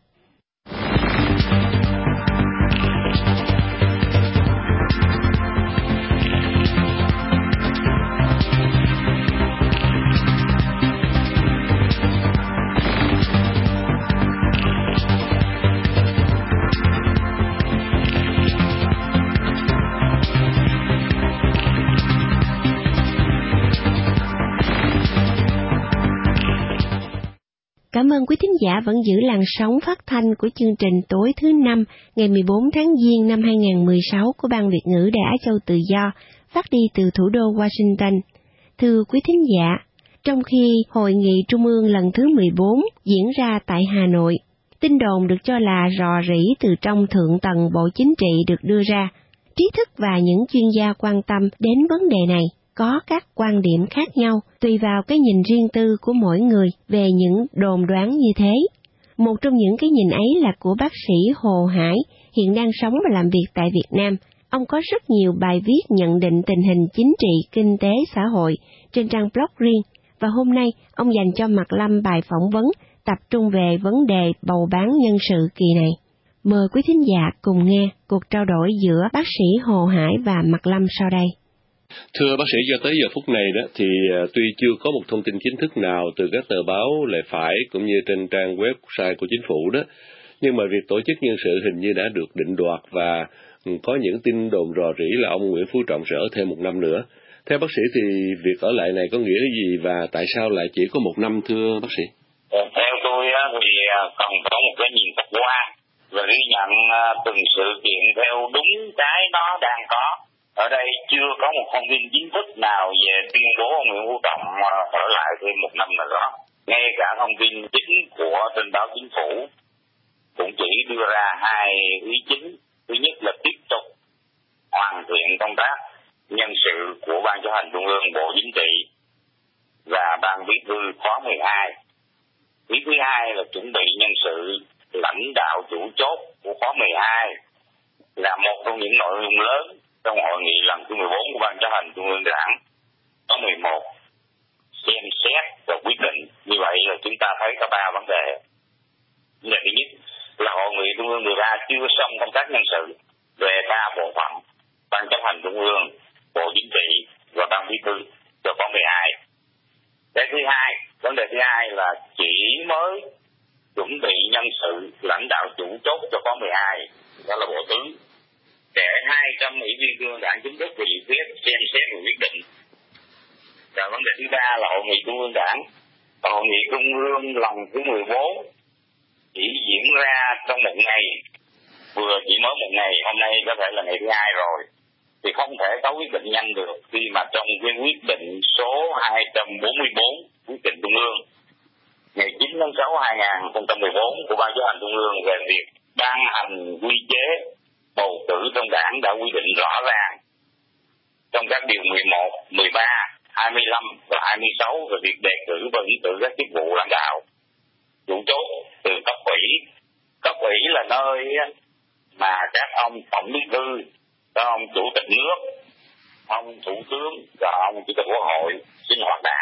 cảm ơn quý thính giả vẫn giữ làn sóng phát thanh của chương trình tối thứ 5 ngày 14 tháng Giêng năm 2016 của Ban Việt ngữ Đài Á Châu Tự Do, phát đi từ thủ đô Washington. Thưa quý thính giả, trong khi Hội nghị Trung ương lần thứ 14 diễn ra tại Hà Nội, tin đồn được cho là rò rỉ từ trong thượng tầng Bộ Chính trị được đưa ra. Trí thức và những chuyên gia quan tâm đến vấn đề này có các quan điểm khác nhau tùy vào cái nhìn riêng tư của mỗi người về những đồn đoán như thế. Một trong những cái nhìn ấy là của bác sĩ Hồ Hải, hiện đang sống và làm việc tại Việt Nam. Ông có rất nhiều bài viết nhận định tình hình chính trị, kinh tế, xã hội trên trang blog riêng, và hôm nay ông dành cho Mạc Lâm bài phỏng vấn tập trung về vấn đề bầu bán nhân sự kỳ này. Mời quý thính giả cùng nghe cuộc trao đổi giữa bác sĩ Hồ Hải và Mạc Lâm sau đây. Thưa bác sĩ, cho tới giờ phút này đó thì tuy chưa có một thông tin chính thức nào từ các tờ báo lề phải cũng như trên trang website của chính phủ đó, nhưng mà việc tổ chức nhân sự hình như đã được định đoạt và có những tin đồn rò rỉ là ông Nguyễn Phú Trọng sẽ ở thêm 1 năm nữa. Theo bác sĩ thì việc ở lại này có nghĩa gì và tại sao lại chỉ có 1 năm thưa bác sĩ? Theo tôi thì cần có một cái nhìn khách quan và ghi nhận từng sự kiện theo đúng cái nó đang có. Ở đây chưa có một thông tin chính thức nào về tuyên bố ông Nguyễn Phú Trọng ở lại thêm 1 năm nữa. Ngay cả thông tin chính của trên báo chính phủ cũng chỉ đưa ra 2 ý chính. Thứ nhất là tiếp tục hoàn thiện công tác nhân sự của Ban Chấp hành Trung ương, Bộ Chính trị và Ban Bí thư khóa 12. Ý thứ hai là chuẩn bị nhân sự lãnh đạo chủ chốt của khóa 12 là một trong những nội dung lớn trong hội nghị lần thứ 14 của Ban Chấp hành Trung ương Đảng khóa 11 xem xét và quyết định. Như vậy là chúng ta thấy có 3 vấn đề. Vấn đề thứ nhất là hội nghị Trung ương 13 chưa xong công tác nhân sự về 3 bộ phận: Ban Chấp hành Trung ương, Bộ Chính trị và Ban Bí thư cho khóa 12. Vấn đề thứ hai là chỉ mới chuẩn bị nhân sự lãnh đạo chủ chốt cho khóa 12, đó là bộ tướng, để 200 ủy viên Trung ương Đảng chính thức và dự quyết xem xét và quyết định. Và vấn đề thứ ba là hội nghị Trung ương Đảng, hội nghị Trung ương lần thứ 14 chỉ diễn ra trong 1 ngày, vừa chỉ mới 1 ngày, hôm nay có thể là ngày thứ 2 rồi, thì không thể có quyết định nhanh được khi mà trong cái quyết định số 244 quyết định Trung ương ngày 9 tháng 6 2014 của Ban Chấp hành Trung ương về việc ban hành quy chế bầu cử trong Đảng đã quy định rõ ràng trong các điều 11, 13, 25 và 26 về việc đề cử và ứng cử các chức vụ lãnh đạo chủ chốt từ cấp ủy. Cấp ủy là nơi mà các ông tổng bí thư, các ông chủ tịch nước, ông thủ tướng và ông chủ tịch quốc hội sinh hoạt Đảng.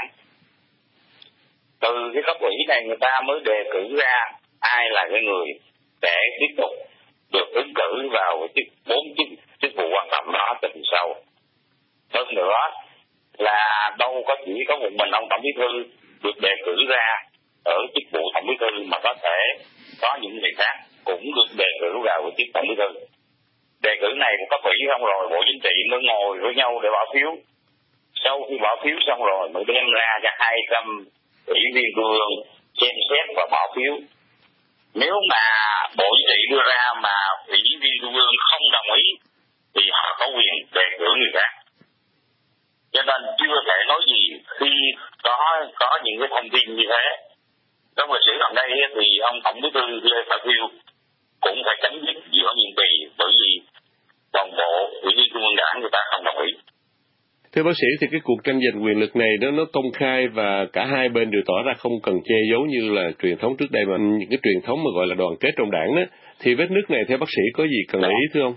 Từ cái cấp ủy này người ta mới đề cử ra ai là cái người để tiếp tục được ứng cử vào 4 chức vụ quan trọng đó từ sau. Hơn nữa là đâu có chỉ có một mình ông tổng bí thư được đề cử ra ở chức vụ tổng bí thư, mà có thể có những người khác cũng được đề cử vào cái chức tổng bí thư. Đề cử này của cấp ủy xong rồi Bộ Chính trị mới ngồi với nhau để bỏ phiếu. Sau khi bỏ phiếu xong rồi mới đem ra cho 200 ủy viên Trung ương xem xét và bỏ phiếu. Nếu mà Bộ Chính trị đưa ra mà ủy viên Trung ương không đồng ý thì họ có quyền đề cử người khác. Cho nên chưa thể nói gì khi có những cái thông tin như thế. Trong lịch sử gần đây thì ông tổng bí thư Lê Khả Phiêu cũng phải chấm dứt giữa nhiệm kỳ bởi vì toàn bộ ủy viên Trung ương Đảng người ta không đồng ý. Thưa bác sĩ, thì cái cuộc tranh giành quyền lực này nó công khai và cả hai bên đều tỏ ra không cần che giấu như là truyền thống trước đây, mà những cái truyền thống mà gọi là đoàn kết trong Đảng đó, thì vết nứt này theo bác sĩ có gì cần ý thưa ông?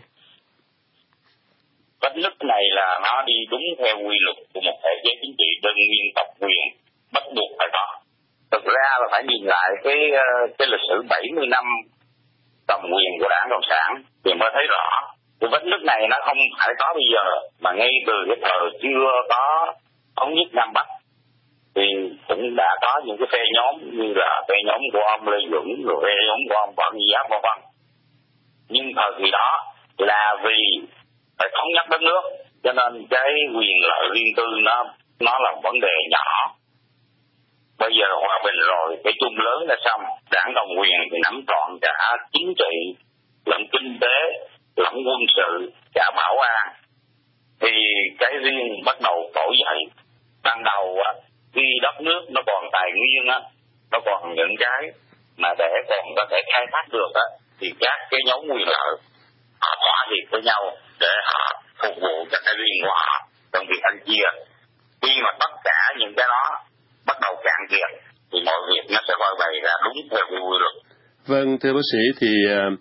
Vết nứt này là nó đi đúng theo quy luật của một thể chế chính trị đơn nguyên tập quyền bắt buộc phải có. Thực ra là phải nhìn lại cái lịch sử 70 năm cầm quyền của Đảng Cộng sản thì mới thấy rõ. Cái vết nứt này nó không phải có bây giờ, mà ngay từ cái thời chưa có thống nhất Nam Bắc thì cũng đã có những cái phe nhóm như là phe nhóm của ông Lê Duẩn, rồi phe nhóm của ông Võ Nguyên Giáp v.v. Nhưng thời kỳ đó là vì phải thống nhất đất nước, cho nên cái quyền lợi riêng tư nó là vấn đề nhỏ. Bây giờ hòa bình rồi, cái chung lớn đã xong, đảng cầm quyền thì nắm trọn cả chính trị, lẫn kinh tế, lẫn quân sự, cả bảo an. Thì cái riêng bắt đầu trỗi dậy. Ban đầu á, khi đất nước nó còn tài nguyên á, nó còn những cái mà để còn có thể khai thác được á, thì các cái nhóm quyền lợi họ thỏa hiệp với nhau để họ phục vụ cho cái riêng của họ trong việc ăn chia. Khi mà tất cả những cái đó bắt đầu cạn kiệt thì mọi việc nó sẽ quay về ra đúng theo cái quy luật. Vâng, thưa bác sĩ, thì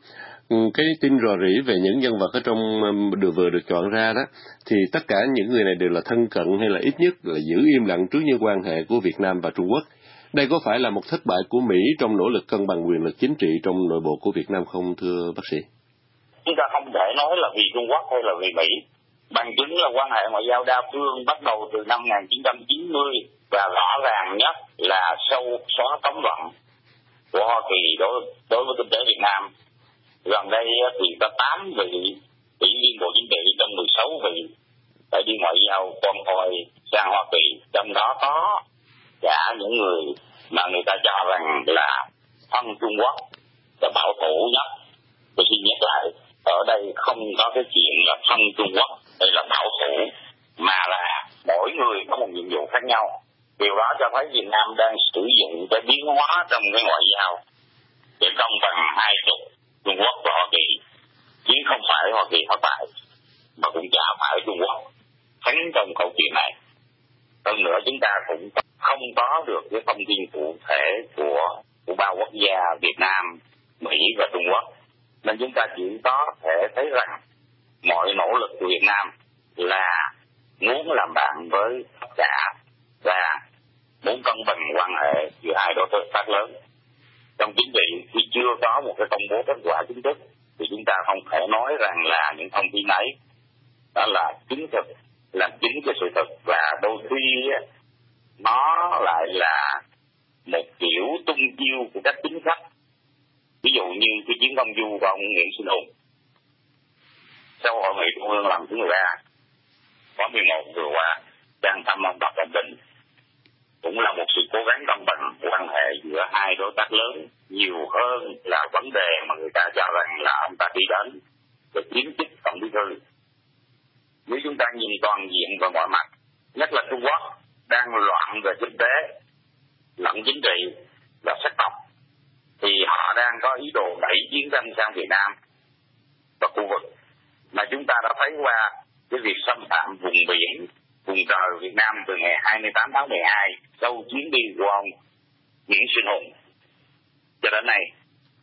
cái tin rò rỉ về những nhân vật ở trong vừa được chọn ra đó, thì tất cả những người này đều là thân cận hay là ít nhất là giữ im lặng trước những quan hệ của Việt Nam và Trung Quốc. Đây có phải là một thất bại của Mỹ trong nỗ lực cân bằng quyền lực chính trị trong nội bộ của Việt Nam không, thưa bác sĩ? Chúng ta không thể nói là vì Trung Quốc hay là vì Mỹ. Bằng chứng là quan hệ ngoại giao đa phương bắt đầu từ năm 1990 và rõ ràng nhất là sau xóa cấm vận của Hoa Kỳ đối với kinh tế Việt Nam. Gần đây thì có 8 vị ủy viên Bộ Chính trị trong 16 vị phải đi ngoại giao con coi sang Hoa Kỳ, trong đó có cả những người mà người ta cho rằng là thân Trung Quốc và bảo thủ nhất. Tôi xin nhắc lại, ở đây không có cái chuyện là thân Trung Quốc hay là bảo thủ, mà là mỗi người có một nhiệm vụ khác nhau. Điều đó cho thấy Việt Nam đang sử dụng cái biến hóa trong cái ngoại giao để cân bằng hai trục Trung Quốc và Hoa Kỳ, chứ không phải Hoa Kỳ thất bại, mà cũng chả phải Trung Quốc thắng trong câu chuyện này. Hơn nữa chúng ta cũng không có được cái thông tin cụ thể của ba quốc gia Việt Nam, Mỹ và Trung Quốc, nên chúng ta chỉ có thể thấy rằng mọi nỗ lực của Việt Nam là muốn làm bạn với tất cả và muốn cân bằng quan hệ giữa hai đối tác lớn. Trong chính trị, khi chưa có một cái công bố kết quả chính thức thì chúng ta không thể nói rằng là những thông tin ấy đó là chính thực, làm chính cái sự thật, và đôi khi nó lại là một kiểu tung chiêu của các chính khách. Ví dụ như cái chuyến công du của ông Nguyễn Sinh Hùng sau hội nghị Trung ương lần thứ 13 khóa 11 vừa qua đang thăm ông Tập Cận Bình, cũng là một sự cố gắng cân bằng quan hệ giữa hai đối tác lớn nhiều hơn là vấn đề mà người ta cho rằng là ông ta đi đến để chiếm chức tổng bí thư. Nếu chúng ta nhìn toàn diện vào mọi mặt, nhất là Trung Quốc đang loạn về kinh tế, lẫn chính trị và sắc tộc, thì họ đang có ý đồ đẩy chiến tranh sang Việt Nam và khu vực, mà chúng ta đã thấy qua cái việc xâm phạm vùng biển, vùng trời Việt Nam từ ngày 28 tháng 12 sau chuyến đi của ông Nguyễn Sinh Hùng cho đến nay.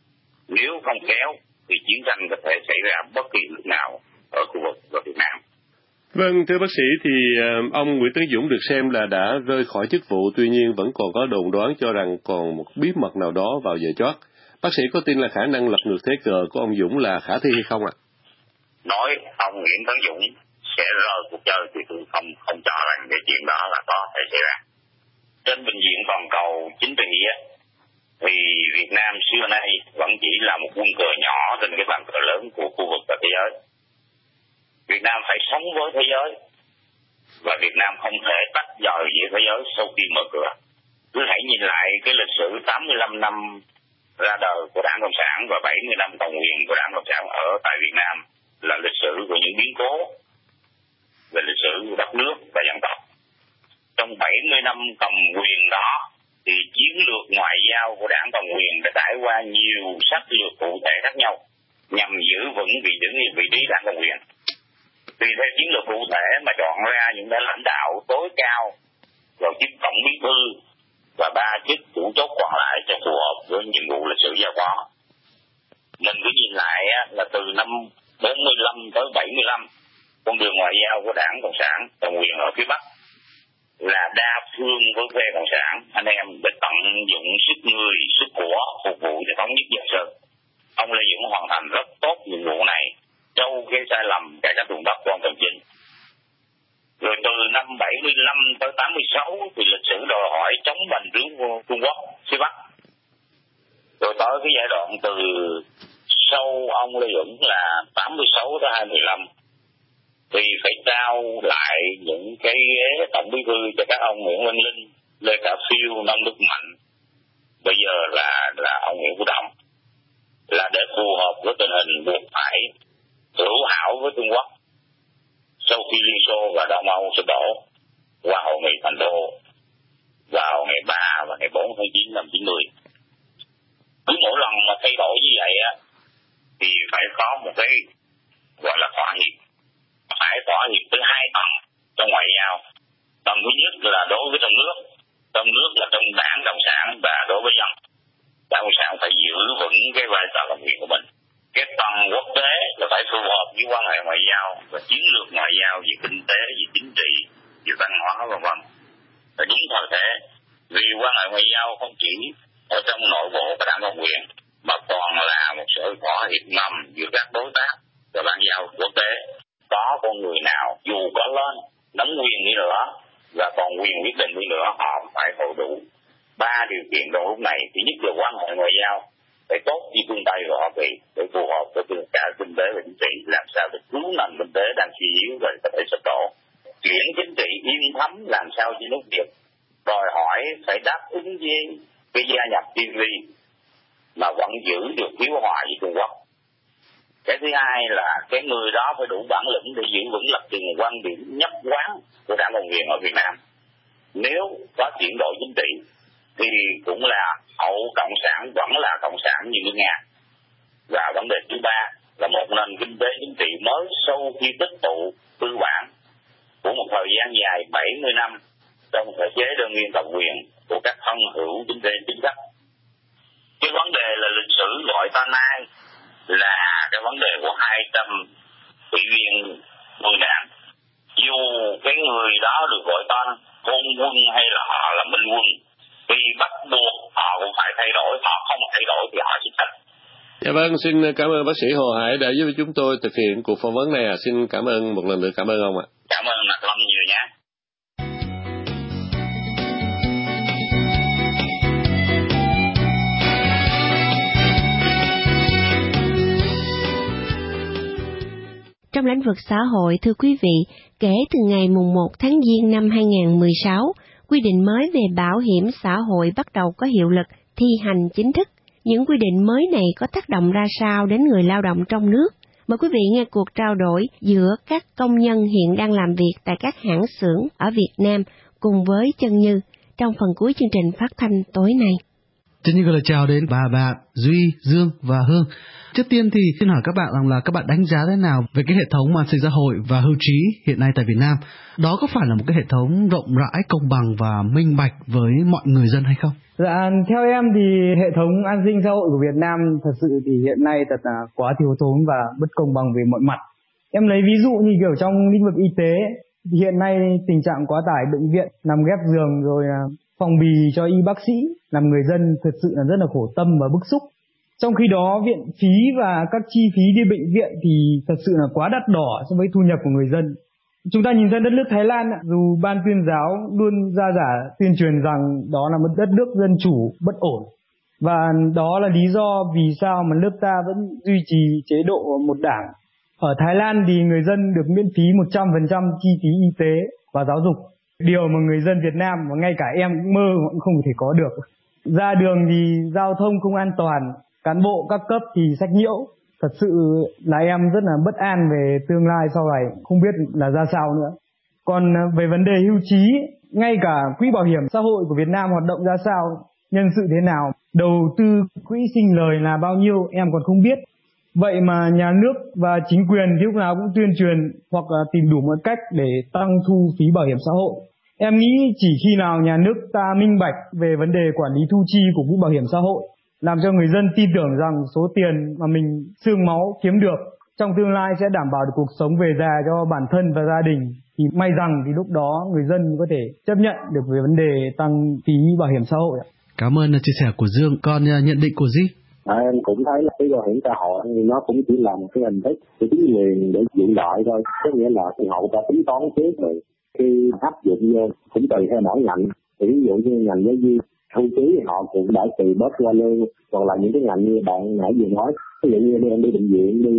Nếu không khéo thì chiến tranh có thể xảy ra bất kỳ lúc nào ở khu vực và Việt Nam. Vâng, thưa bác sĩ, thì ông Nguyễn Tấn Dũng được xem là đã rơi khỏi chức vụ, tuy nhiên vẫn còn có đồn đoán cho rằng còn một bí mật nào đó vào giờ chót. Bác sĩ có tin là khả năng lật ngược thế cờ của ông Dũng là khả thi hay không ạ? Nói ông Nguyễn Tấn Dũng sẽ rời cuộc chơi thì tôi không cho rằng cái chuyện đó là có thể xảy ra. Trên bình diện toàn cầu chính trị thì Việt Nam xưa nay vẫn chỉ là một quân cờ nhỏ trên cái bàn cờ lớn của khu vực và thế giới. Việt Nam phải sống với thế giới và Việt Nam không thể tách rời với thế giới sau khi mở cửa. Cứ hãy nhìn lại cái lịch sử 85 năm ra đời của Đảng Cộng sản và 70 năm cầm quyền của Đảng Cộng sản ở tại Việt Nam là lịch sử của những biến cố về lịch sử của đất nước và dân tộc. Trong 70 năm cầm quyền đó thì chiến lược ngoại giao của Đảng cầm quyền đã trải qua nhiều sách lược cụ thể khác nhau nhằm giữ vững vị trí Đảng cầm quyền. Tùy theo chiến lược cụ thể mà chọn ra những cái lãnh đạo tối cao vào chức tổng bí thư và 3 chức chủ chốt còn lại cho phù hợp với nhiệm vụ lịch sử giao phó. Mình cứ nhìn lại là từ năm 45 tới 75, con đường ngoại giao của Đảng Cộng sản cầm quyền ở phía Bắc là đa phương với phe Cộng sản, anh em để tận dụng sức người, sức của phục vụ cho thống nhất Dân Sơn. Ông Lê Dũng hoàn thành rất tốt nhiệm vụ này sau cái sai lầm cải cách ruộng đất của ông Trường Chinh. Rồi từ năm 75 tới 86 thì lịch sử đòi hỏi chống bành trướng của Trung Quốc phía Bắc. Rồi tới cái giai đoạn từ sau ông Lê Dũng là 86 tới 2015 thì phải trao lại những cái ghế tổng bí thư cho các ông Nguyễn Văn Linh, Lê Khả Phiêu, Nông Đức Mạnh, bây giờ là ông Nguyễn Phú Trọng, là để phù hợp với tình hình buộc phải hữu hảo với Trung Quốc sau khi Liên Xô và Đông Âu sụp đổ qua hội nghị Thành Đô vào ngày 3 và ngày 4 tháng 9 năm 90. Cứ mỗi lần mà thay đổi như vậy á thì phải có một cái gọi là thỏa hiệp, phải thỏa hiệp tới 2 tầng trong ngoại giao. Tầng thứ nhất là đối với trong nước là trong Đảng Cộng sản và đối với dân. Đảng Cộng sản phải giữ vững cái vai trò làm việc của mình. Cái tầng quốc tế là phải phù hợp với quan hệ ngoại giao và chiến lược ngoại giao về kinh tế, về chính trị, về văn hóa v.v. Và đúng thật thế, vì quan hệ ngoại giao không chỉ ở trong nội bộ của Đảng Cộng quyền mà còn là một sự thỏa hiệp ngầm giữa các đối tác và ban giao quốc tế. Có con người nào dù có lên nắm quyền đi nữa và còn quyền quyết định đi nữa, họ phải hội đủ 3 điều kiện trong lúc này. Thứ nhất là quan hệ ngoại giao phải tốt với phương Tây và Hoa Kỳ để phù hợp với cả kinh tế và chính trị, làm sao để cứu nền kinh tế đang suy yếu rồi có thể sụp đổ. Chuyển chính trị yên thấm làm sao cho nước Việt, đòi hỏi phải đáp ứng với cái gia nhập TV mà vẫn giữ được hiếu hòa với Trung Quốc. Cái thứ hai là cái người đó phải đủ bản lĩnh để giữ vững lập trường quan điểm nhất quán của Đảng Cộng quyền ở Việt Nam. Nếu có chuyển đổi chính trị thì cũng là hậu cộng sản vẫn là cộng sản như nước Nga. Và vấn đề thứ ba là một nền kinh tế chính trị mới sau khi tích tụ tư bản của một thời gian dài 70 năm trong thể chế đơn nguyên tập quyền của các thân hữu kinh tế chính sách. Cái vấn đề là lịch sử gọi ta nay là cái vấn đề của 200 ủy viên quân đảng. Dù cái người đó được gọi tên hôn quân hay là họ là minh quân, vì bắt buộc họ cũng phải thay đổi, họ không thay đổi thì họ sẽ chết. Dạ vâng, xin cảm ơn bác sĩ Hồ Hải đã giúp chúng tôi thực hiện cuộc phỏng vấn này. Xin cảm ơn một lần nữa, cảm ơn ông ạ. Cảm ơn Mạc Lâm nhiều nhé. Trong lĩnh vực xã hội, thưa quý vị, kể từ ngày mùng 1 tháng Giêng năm 2016, quy định mới về bảo hiểm xã hội bắt đầu có hiệu lực thi hành chính thức. Những quy định mới này có tác động ra sao đến người lao động trong nước? Mời quý vị nghe cuộc trao đổi giữa các công nhân hiện đang làm việc tại các hãng xưởng ở Việt Nam cùng với Trân Như trong phần cuối chương trình phát thanh tối nay. Trân Như gửi lời chào đến bà bạn Duy, Dương và Hương. Trước tiên thì xin hỏi các bạn rằng là các bạn đánh giá thế nào về cái hệ thống an sinh xã hội và hưu trí hiện nay tại Việt Nam? Đó có phải là một cái hệ thống rộng rãi, công bằng và minh bạch với mọi người dân hay không? Dạ, theo em thì hệ thống an sinh xã hội của Việt Nam thật sự thì hiện nay thật là quá thiếu thốn và bất công bằng về mọi mặt. Em lấy ví dụ như kiểu trong lĩnh vực y tế, thì hiện nay tình trạng quá tải bệnh viện, nằm ghép giường rồi phòng bì cho y bác sĩ làm người dân thật sự là rất là khổ tâm và bức xúc. Trong khi đó viện phí và các chi phí đi bệnh viện thì thật sự là quá đắt đỏ so với thu nhập của người dân. Chúng ta nhìn ra đất nước Thái Lan, dù ban tuyên giáo luôn ra giả tuyên truyền rằng đó là một đất nước dân chủ bất ổn. Và đó là lý do vì sao mà nước ta vẫn duy trì chế độ một đảng. Ở Thái Lan thì người dân được miễn phí 100% chi phí y tế và giáo dục. Điều mà người dân Việt Nam và ngay cả em cũng mơ cũng không thể có được. Ra đường thì giao thông không an toàn, cán bộ các cấp thì sách nhiễu. Thật sự là em rất là bất an về tương lai sau này, không biết là ra sao nữa. Còn về vấn đề hưu trí, ngay cả quỹ bảo hiểm xã hội của Việt Nam hoạt động ra sao, nhân sự thế nào, đầu tư quỹ sinh lời là bao nhiêu em còn không biết. Vậy mà nhà nước và chính quyền thì lúc nào cũng tuyên truyền hoặc là tìm đủ mọi cách để tăng thu phí bảo hiểm xã hội. Em nghĩ chỉ khi nào nhà nước ta minh bạch về vấn đề quản lý thu chi của quỹ bảo hiểm xã hội, làm cho người dân tin tưởng rằng số tiền mà mình xương máu kiếm được trong tương lai sẽ đảm bảo được cuộc sống về già cho bản thân và gia đình, thì may rằng thì lúc đó người dân có thể chấp nhận được về vấn đề tăng phí bảo hiểm xã hội. Cảm ơn chia sẻ của Dương. Còn nhận định của Duy? Em cũng thấy là cái bảo hiểm xã hội nó cũng chỉ là một cái hình thức của chính quyền để dựng lợi thôi, có nghĩa là họ đã tính toán trước rồi khi áp dụng vô cũng tùy theo mỗi ngành. Ví dụ như ngành giáo viên thu phí thì họ cũng đã trừ bớt qua lương, còn là những cái ngành như bạn nãy vừa nói, ví dụ như em đi bệnh viện đi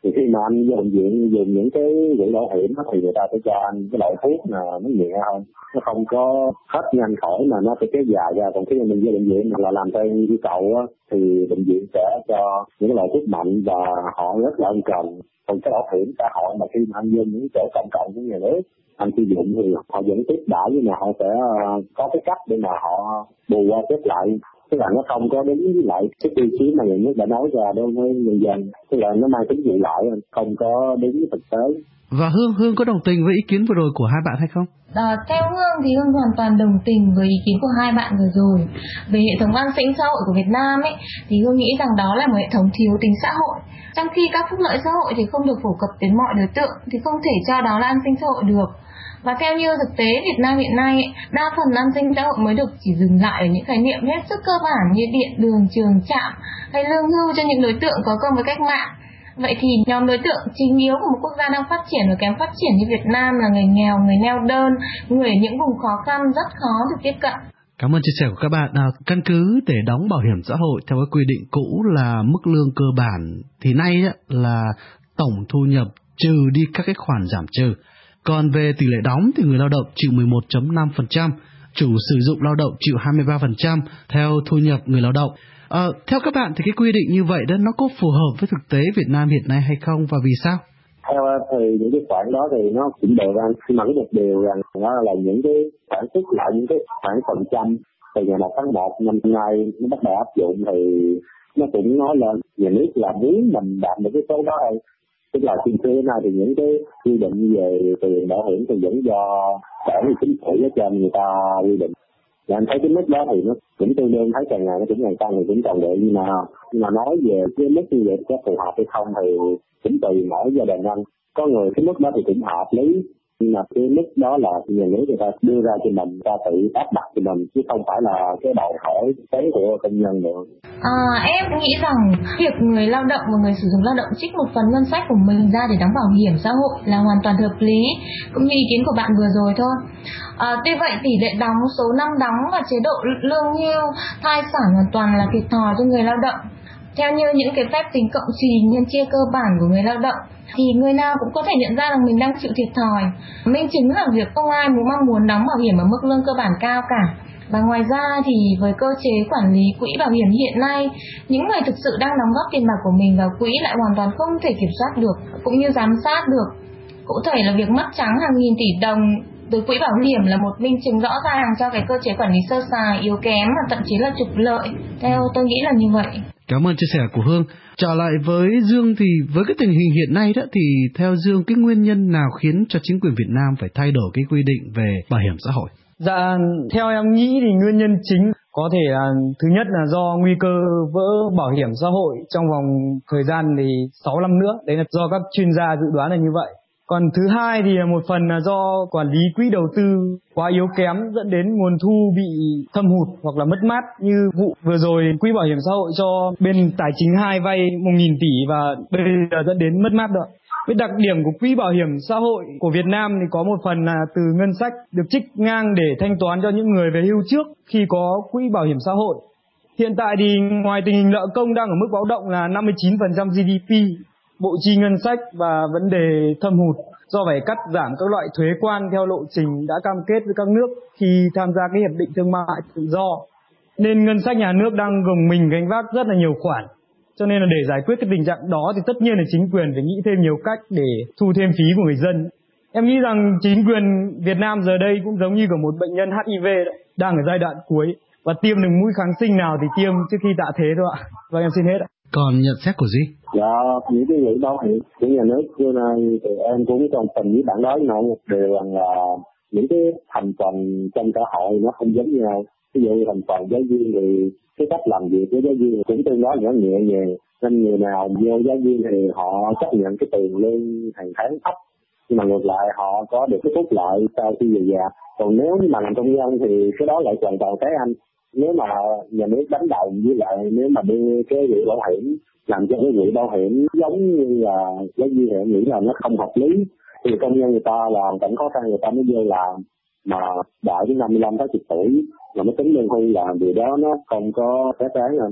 Thì khi mà anh vô bệnh viện dùng những cái quỹ bảo hiểm thì người ta sẽ cho anh cái loại thuốc là nó nhẹ hơn, nó không có hết nhanh khỏi mà nó sẽ kéo dài ra. Còn khi mà mình vô bệnh viện là làm theo yêu cầu thì bệnh viện sẽ cho những cái loại thuốc mạnh và họ rất là ân cần. Còn cái bảo hiểm xã hội mà khi mà anh vô những chỗ công cộng của nhà nước anh sử dụng thì họ vẫn tiếp đãi, nhưng mà họ sẽ có cái cách để mà họ bù qua xếp lại, tức là nó không có đúng với lại cái tiêu chí mà nhà nước đã nói ra đối với nhân dân, tức là nó mang tính vụ lợi, không có đúng với thực tế. Và Hương có đồng tình với ý kiến vừa rồi của hai bạn hay không? Theo Hương thì Hương hoàn toàn đồng tình với ý kiến của hai bạn vừa rồi. Về hệ thống an sinh xã hội của Việt Nam ấy, thì Hương nghĩ rằng đó là một hệ thống thiếu tính xã hội. Trong khi các phúc lợi xã hội thì không được phổ cập đến mọi đối tượng, thì không thể cho đó là an sinh xã hội được. Và theo như thực tế Việt Nam hiện nay, đa phần an sinh xã hội mới được chỉ dừng lại ở những khái niệm hết sức cơ bản như điện, đường, trường, trạm hay lương hưu cho những đối tượng có công với cách mạng. Vậy thì nhóm đối tượng chính yếu của một quốc gia đang phát triển và kém phát triển như Việt Nam là người nghèo, người neo đơn, người ở những vùng khó khăn rất khó được tiếp cận. Cảm ơn chia sẻ của các bạn. Căn cứ để đóng bảo hiểm xã hội theo cái quy định cũ là mức lương cơ bản thì nay là tổng thu nhập trừ đi các cái khoản giảm trừ. Còn về tỷ lệ đóng thì người lao động chịu 11.5%, chủ sử dụng lao động chịu 23% theo thu nhập người lao động. Theo các bạn thì cái quy định như vậy đó nó có phù hợp với thực tế Việt Nam hiện nay hay không và vì sao? Theo thì những cái khoản đó thì nó cũng đều ra, nhưng mà có một điều rằng đó là những cái khoản xuất lại những cái khoản phần trăm từ ngày 1 tháng 1 năm nay nó bắt đầu áp dụng thì nó cũng nói là nhà nước là muốn mình đạt được cái số đó thôi. Tức là trên xưa nay thì những cái quy định về tiền bảo hiểm thì vẫn do đảng và chính phủ ở trên người ta quy định. Và anh thấy cái mức đó thì nó cũng tương đương, thấy càng ngày nó cũng ngày tăng thì cũng còn vậy, nhưng mà nói về cái mức như vậy có phù hợp hay không thì cũng tùy mỗi gia đình anh. Có người cái mức đó thì cũng hợp lý, nhưng mà cái mức đó là nhà nước người ta đưa ra cho mình, người ta tự áp đặt cho mình chứ không phải là cái đòi hỏi tế của công nhân được. Em nghĩ rằng việc người lao động và người sử dụng lao động trích một phần ngân sách của mình ra để đóng bảo hiểm xã hội là hoàn toàn hợp lý, cũng như ý kiến của bạn vừa rồi thôi. Tuy vậy tỷ lệ đóng, số năm đóng và chế độ lương hưu, thai sản hoàn toàn là thiệt thòi cho người lao động. Theo như những cái phép tính cộng trì nhân chia cơ bản của người lao động thì người nào cũng có thể nhận ra rằng mình đang chịu thiệt thòi. Minh chứng là việc không ai mong muốn đóng bảo hiểm ở mức lương cơ bản cao cả. Và ngoài ra thì với cơ chế quản lý quỹ bảo hiểm hiện nay, những người thực sự đang đóng góp tiền bạc của mình vào quỹ lại hoàn toàn không thể kiểm soát được cũng như giám sát được. Cụ thể là việc mất trắng hàng nghìn tỷ đồng từ quỹ bảo hiểm là một minh chứng rõ ràng cho cái cơ chế quản lý sơ sài, yếu kém và thậm chí là trục lợi. Theo tôi nghĩ là như vậy. Cảm ơn chia sẻ của Hương. Trở lại với Dương thì với cái tình hình hiện nay đó thì theo Dương cái nguyên nhân nào khiến cho chính quyền Việt Nam phải thay đổi cái quy định về bảo hiểm xã hội? Dạ, theo em nghĩ thì nguyên nhân chính có thể là thứ nhất là do nguy cơ vỡ bảo hiểm xã hội trong vòng thời gian thì 6 năm nữa. Đấy là do các chuyên gia dự đoán là như vậy. Còn thứ hai thì một phần là do quản lý quỹ đầu tư quá yếu kém dẫn đến nguồn thu bị thâm hụt hoặc là mất mát, như vụ vừa rồi quỹ bảo hiểm xã hội cho bên tài chính 2 vay 1.000 tỷ và bây giờ dẫn đến mất mát đó. Với đặc điểm của quỹ bảo hiểm xã hội của Việt Nam thì có một phần là từ ngân sách được trích ngang để thanh toán cho những người về hưu trước khi có quỹ bảo hiểm xã hội. Hiện tại thì ngoài tình hình nợ công đang ở mức báo động là 59% GDP, bộ chi ngân sách và vấn đề thâm hụt do phải cắt giảm các loại thuế quan theo lộ trình đã cam kết với các nước khi tham gia cái hiệp định thương mại tự do, nên ngân sách nhà nước đang gồng mình gánh vác rất là nhiều khoản. Cho nên là để giải quyết cái tình trạng đó thì tất nhiên là chính quyền phải nghĩ thêm nhiều cách để thu thêm phí của người dân. Em nghĩ rằng chính quyền Việt Nam giờ đây cũng giống như của một bệnh nhân HIV đấy, đang ở giai đoạn cuối và tiêm được mũi kháng sinh nào thì tiêm trước khi tạ thế thôi ạ. Vâng, em xin hết ạ. Còn nhận xét của Duy? Dạ, những cái quỹ bảo hiểm của nhà nước xưa nay thì em cũng đồng tình với bạn nói nói một điều rằng là những cái thành phần trong xã hội nó không giống nhau. Ví dụ như thành phần giáo viên thì cái cách làm việc của giáo viên cũng tương đối nhỏ nhẹ nhàng, nên người nào vô giáo viên thì họ chấp nhận cái tiền lương hàng tháng thấp, nhưng mà ngược lại họ có được cái phúc lợi sau khi về già. Còn nếu mà làm công nhân thì cái đó lại hoàn toàn khác anh. Nếu mà nhà nước đánh đồng với lại nếu mà đưa cái quỹ bảo hiểm làm cho cái quỹ bảo hiểm giống như là giáo viên thì em nghĩ là nó không hợp lý. Thì công nhân người ta là hoàn cảnh khó khăn người ta mới vô làm, mà đợi đến 55-60 tuổi mà mới tính lương hưu là điều đó nó không có phép đáng anh.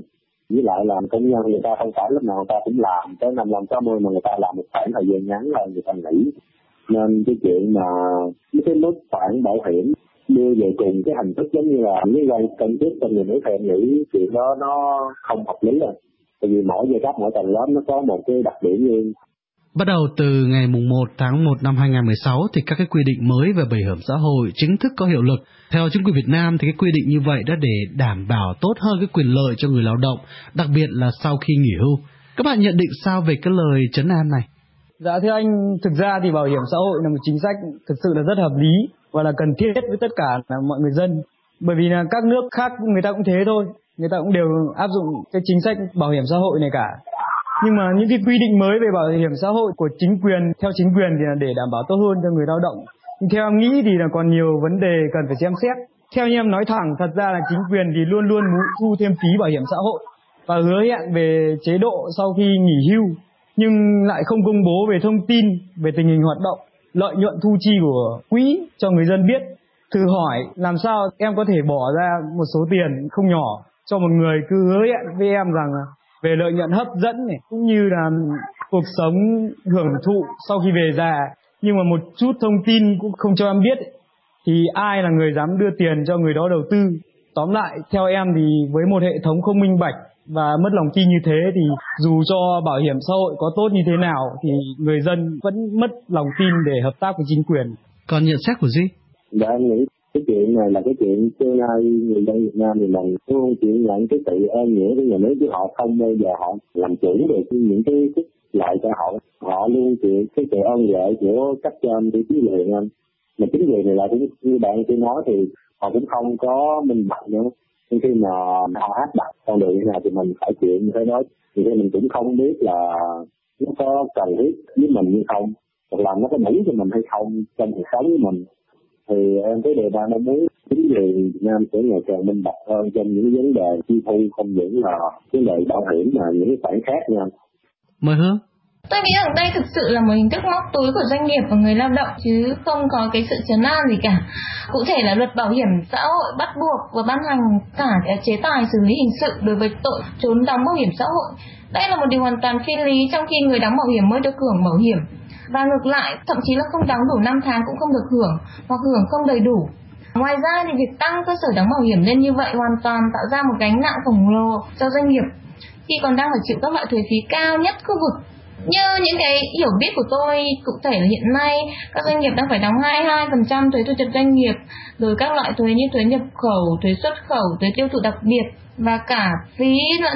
Với lại làm công nhân người ta không phải lúc nào người ta cũng làm tới 55-60 mà người ta làm một khoảng thời gian ngắn rồi người ta nghỉ. Nên cái chuyện mà cái mức khoản bảo hiểm đưa về cùng cái hình thức giống như là những gây cân thiết cho người nước, thì em nghĩ chuyện đó nó không hợp lý rồi. Tại vì mỗi giai cấp, mỗi tầng lớp nó có một cái đặc điểm riêng. Bắt đầu từ ngày 1 tháng 1 năm 2016 thì các cái quy định mới về bảo hiểm xã hội chính thức có hiệu lực. Theo chính quyền Việt Nam thì cái quy định như vậy đã để đảm bảo tốt hơn cái quyền lợi cho người lao động, đặc biệt là sau khi nghỉ hưu. Các bạn nhận định sao về cái lời trấn an này? Dạ thưa anh, thực ra thì bảo hiểm xã hội là một chính sách thực sự là rất hợp lý và là cần thiết với tất cả mọi người dân. Bởi vì là các nước khác người ta cũng thế thôi, người ta cũng đều áp dụng cái chính sách bảo hiểm xã hội này cả. Nhưng mà những cái quy định mới về bảo hiểm xã hội của chính quyền, theo chính quyền thì là để đảm bảo tốt hơn cho người lao động. Nhưng theo em nghĩ thì là còn nhiều vấn đề cần phải xem xét. Theo như em nói thẳng, thật ra là chính quyền thì luôn luôn muốn thu thêm phí bảo hiểm xã hội và hứa hẹn về chế độ sau khi nghỉ hưu, nhưng lại không công bố về thông tin về tình hình hoạt động, lợi nhuận thu chi của quỹ cho người dân biết. Thử hỏi làm sao em có thể bỏ ra một số tiền không nhỏ cho một người cứ hứa hẹn với em rằng về lợi nhuận hấp dẫn này, cũng như là cuộc sống hưởng thụ sau khi về già, nhưng mà một chút thông tin cũng không cho em biết ấy, thì ai là người dám đưa tiền cho người đó đầu tư. Tóm lại, theo em thì với một hệ thống không minh bạch và mất lòng tin như thế thì dù cho bảo hiểm xã hội có tốt như thế nào thì người dân vẫn mất lòng tin để hợp tác với chính quyền. Còn nhận xét của Duy? Dạ em nghĩ cái chuyện này là cái chuyện tương lai người dân Việt Nam thì mình luôn chuyện nhận cái sự ơn nghĩa của nhà nước, chứ họ không bao giờ họ làm chủ được những cái phúc lợi cho họ. Họ luôn chuyện cái sự ơn lệ của cấp trên của chính quyền anh. Mà chính quyền này là cũng như bạn tôi nói thì họ cũng không có minh bạch nữa. Nhưng khi mà họ áp đặt con đường như nào thì mình phải chịu như thế đó. Thì mình cũng không biết là nó có cần thiết với mình hay không, hoặc là nó có đủ cho mình hay không trong cuộc sống với mình. Thì em thấy đề đang mong muốn chính quyền Việt Nam sẽ ngày càng minh bạch hơn trong những vấn đề chi thu, không những là vấn đề bảo hiểm mà những cái khoản khác nha. Mời Hương. Tôi nghĩ rằng đây thực sự là một hình thức móc túi của doanh nghiệp và người lao động chứ không có cái sự trấn an gì cả. Cụ thể là luật bảo hiểm xã hội bắt buộc và ban hành cả cái chế tài xử lý hình sự đối với tội trốn đóng bảo hiểm xã hội. Đây là một điều hoàn toàn phi lý, trong khi người đóng bảo hiểm mới được hưởng bảo hiểm. Và ngược lại, thậm chí là không đóng đủ 5 tháng cũng không được hưởng, hoặc hưởng không đầy đủ. Ngoài ra thì việc tăng cơ sở đóng bảo hiểm lên như vậy hoàn toàn tạo ra một gánh nặng khổng lồ cho doanh nghiệp khi còn đang phải chịu các loại thuế phí cao nhất khu vực. Như những cái hiểu biết của tôi, cụ thể là hiện nay các doanh nghiệp đang phải đóng 22% thuế thu nhập doanh nghiệp, rồi các loại thuế như thuế nhập khẩu, thuế xuất khẩu, thuế tiêu thụ đặc biệt và cả phí lẫn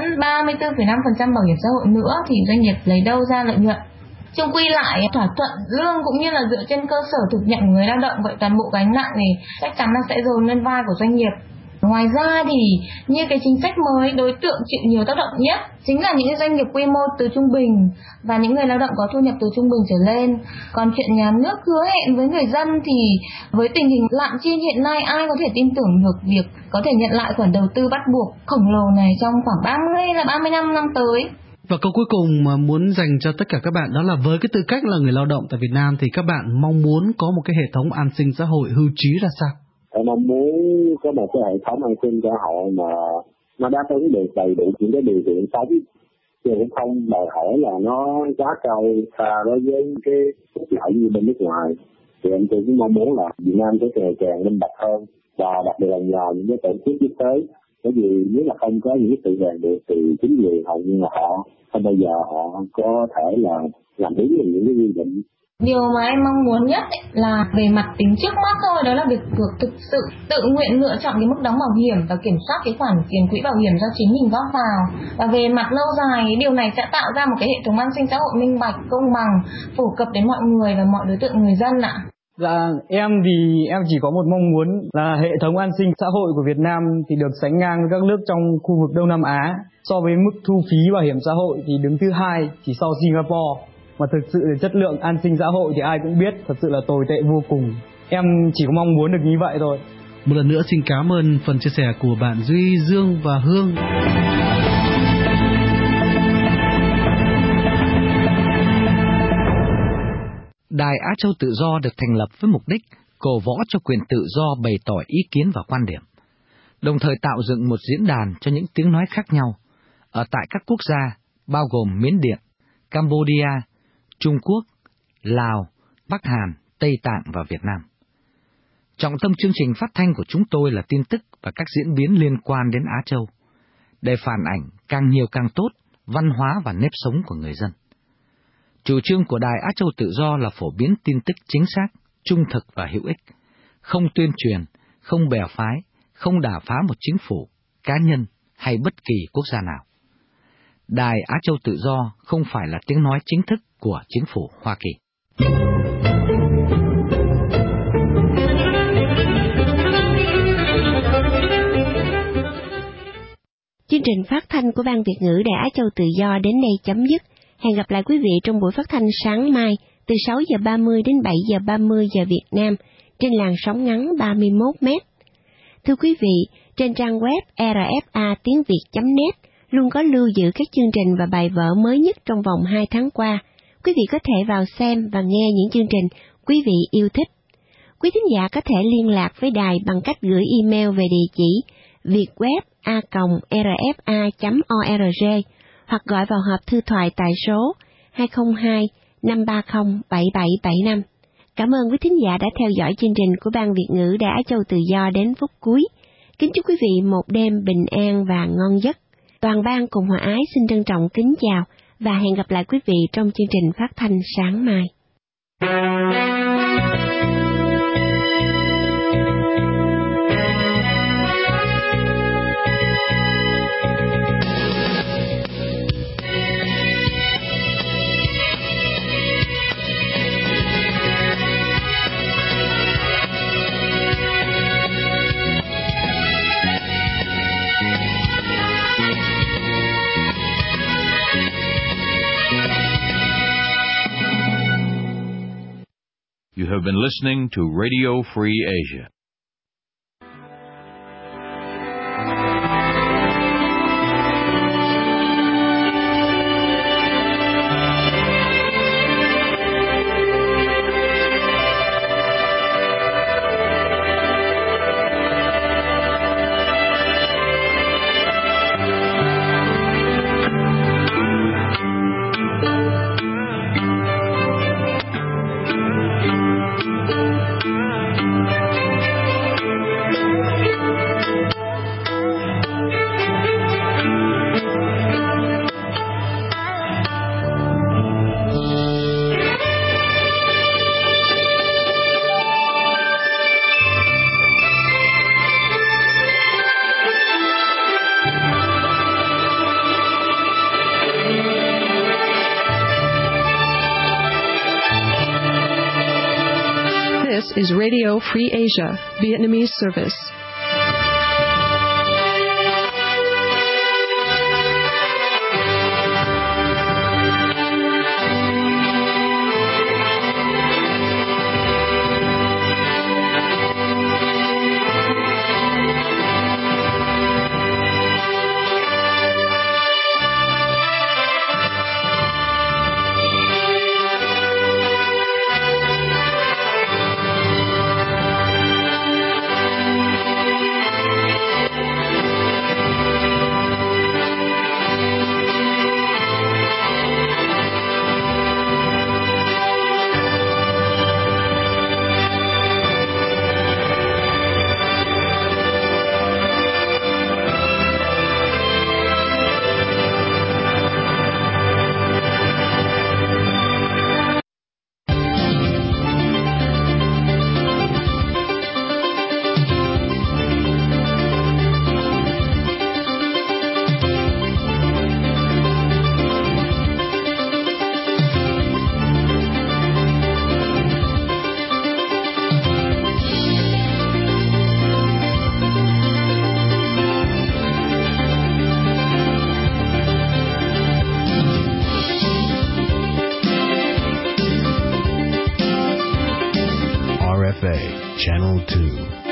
34,5% bảo hiểm xã hội nữa, thì doanh nghiệp lấy đâu ra lợi nhuận? Chung quy lại, thỏa thuận lương cũng như là dựa trên cơ sở thực nhận của người lao động, vậy toàn bộ gánh nặng này chắc chắn là sẽ dồn lên vai của doanh nghiệp. Ngoài ra thì như cái chính sách mới, đối tượng chịu nhiều tác động nhất chính là những doanh nghiệp quy mô từ trung bình và những người lao động có thu nhập từ trung bình trở lên. Còn chuyện nhà nước hứa hẹn với người dân thì với tình hình lạm chi hiện nay, ai có thể tin tưởng được việc có thể nhận lại khoản đầu tư bắt buộc khổng lồ này trong khoảng 30 hay là 35 năm tới. Và câu cuối cùng mà muốn dành cho tất cả các bạn đó là với cái tư cách là người lao động tại Việt Nam thì các bạn mong muốn có một cái hệ thống an sinh xã hội hưu trí ra sao? Em mong muốn có một cái hệ thống an sinh xã hội mà nó đáp ứng được đầy đủ những cái điều kiện sống, chứ cũng không đòi hỏi là nó quá cao xa đối với cái phúc lợi như bên nước ngoài. Thì em cũng mong muốn là Việt Nam sẽ ngày càng minh bạch hơn, và đặc biệt là nhờ những cái tổ chức quốc tế. Bởi vì nếu là không có những sự ràng buộc thì chính quyền hầu như là họ không bao giờ họ có thể là làm đúng những cái quy định. Điều mà em mong muốn nhất là về mặt tính trước mắt thôi, đó là việc thực sự tự nguyện lựa chọn cái mức đóng bảo hiểm và kiểm soát cái khoản tiền quỹ bảo hiểm do chính mình góp vào. Và về mặt lâu dài, điều này sẽ tạo ra một cái hệ thống an sinh xã hội minh bạch, công bằng, phổ cập đến mọi người và mọi đối tượng người dân ạ. Dạ, em thì em chỉ có một mong muốn là hệ thống an sinh xã hội của Việt Nam thì được sánh ngang với các nước trong khu vực Đông Nam Á. So với mức thu phí bảo hiểm xã hội thì đứng thứ 2 chỉ sau Singapore. Mà thực sự là chất lượng an sinh xã hội thì ai cũng biết thật sự là tồi tệ vô cùng. Em chỉ có mong muốn được như vậy thôi. Một lần nữa xin cảm ơn phần chia sẻ của bạn Duy, Dương và Hương. Đài Á Châu Tự Do được thành lập với mục đích cổ võ cho quyền tự do bày tỏ ý kiến và quan điểm, đồng thời tạo dựng một diễn đàn cho những tiếng nói khác nhau. ở tại các quốc gia bao gồm Miến Điện, Cambodia, Trung Quốc, Lào, Bắc Hàn, Tây Tạng và Việt Nam. Trọng tâm chương trình phát thanh của chúng tôi là tin tức và các diễn biến liên quan đến Á Châu, để phản ảnh càng nhiều càng tốt văn hóa và nếp sống của người dân. Chủ trương của Đài Á Châu Tự Do là phổ biến tin tức chính xác, trung thực và hữu ích, không tuyên truyền, không bè phái, không đả phá một chính phủ, cá nhân hay bất kỳ quốc gia nào. Đài Á Châu Tự Do không phải là tiếng nói chính thức của chính phủ Hoa Kỳ. Chương trình phát thanh của Ban Việt ngữ Đài Á Châu Tự Do đến đây chấm dứt. Hẹn gặp lại quý vị trong buổi phát thanh sáng mai từ 6 giờ 30 đến 7 giờ 30 giờ Việt Nam trên làn sóng ngắn 31 mét. Thưa quý vị, trên trang web rfa.tiếng.việt.net luôn có lưu giữ các chương trình và bài vở mới nhất trong vòng 2 tháng qua. Quý vị có thể vào xem và nghe những chương trình quý vị yêu thích. Quý thính giả có thể liên lạc với đài bằng cách gửi email về địa chỉ vietweb@rfa.org hoặc gọi vào hộp thư thoại tại số 202-530-7775. Cảm ơn quý thính giả đã theo dõi chương trình của Ban Việt ngữ Đài Á Châu Tự Do đến phút cuối. Kính chúc quý vị một đêm bình an và ngon giấc. Toàn ban cùng Hòa Ái xin trân trọng kính chào và hẹn gặp lại quý vị trong chương trình phát thanh sáng mai. You have been listening to Radio Free Asia. This is Radio Free Asia, Vietnamese service. Channel 2.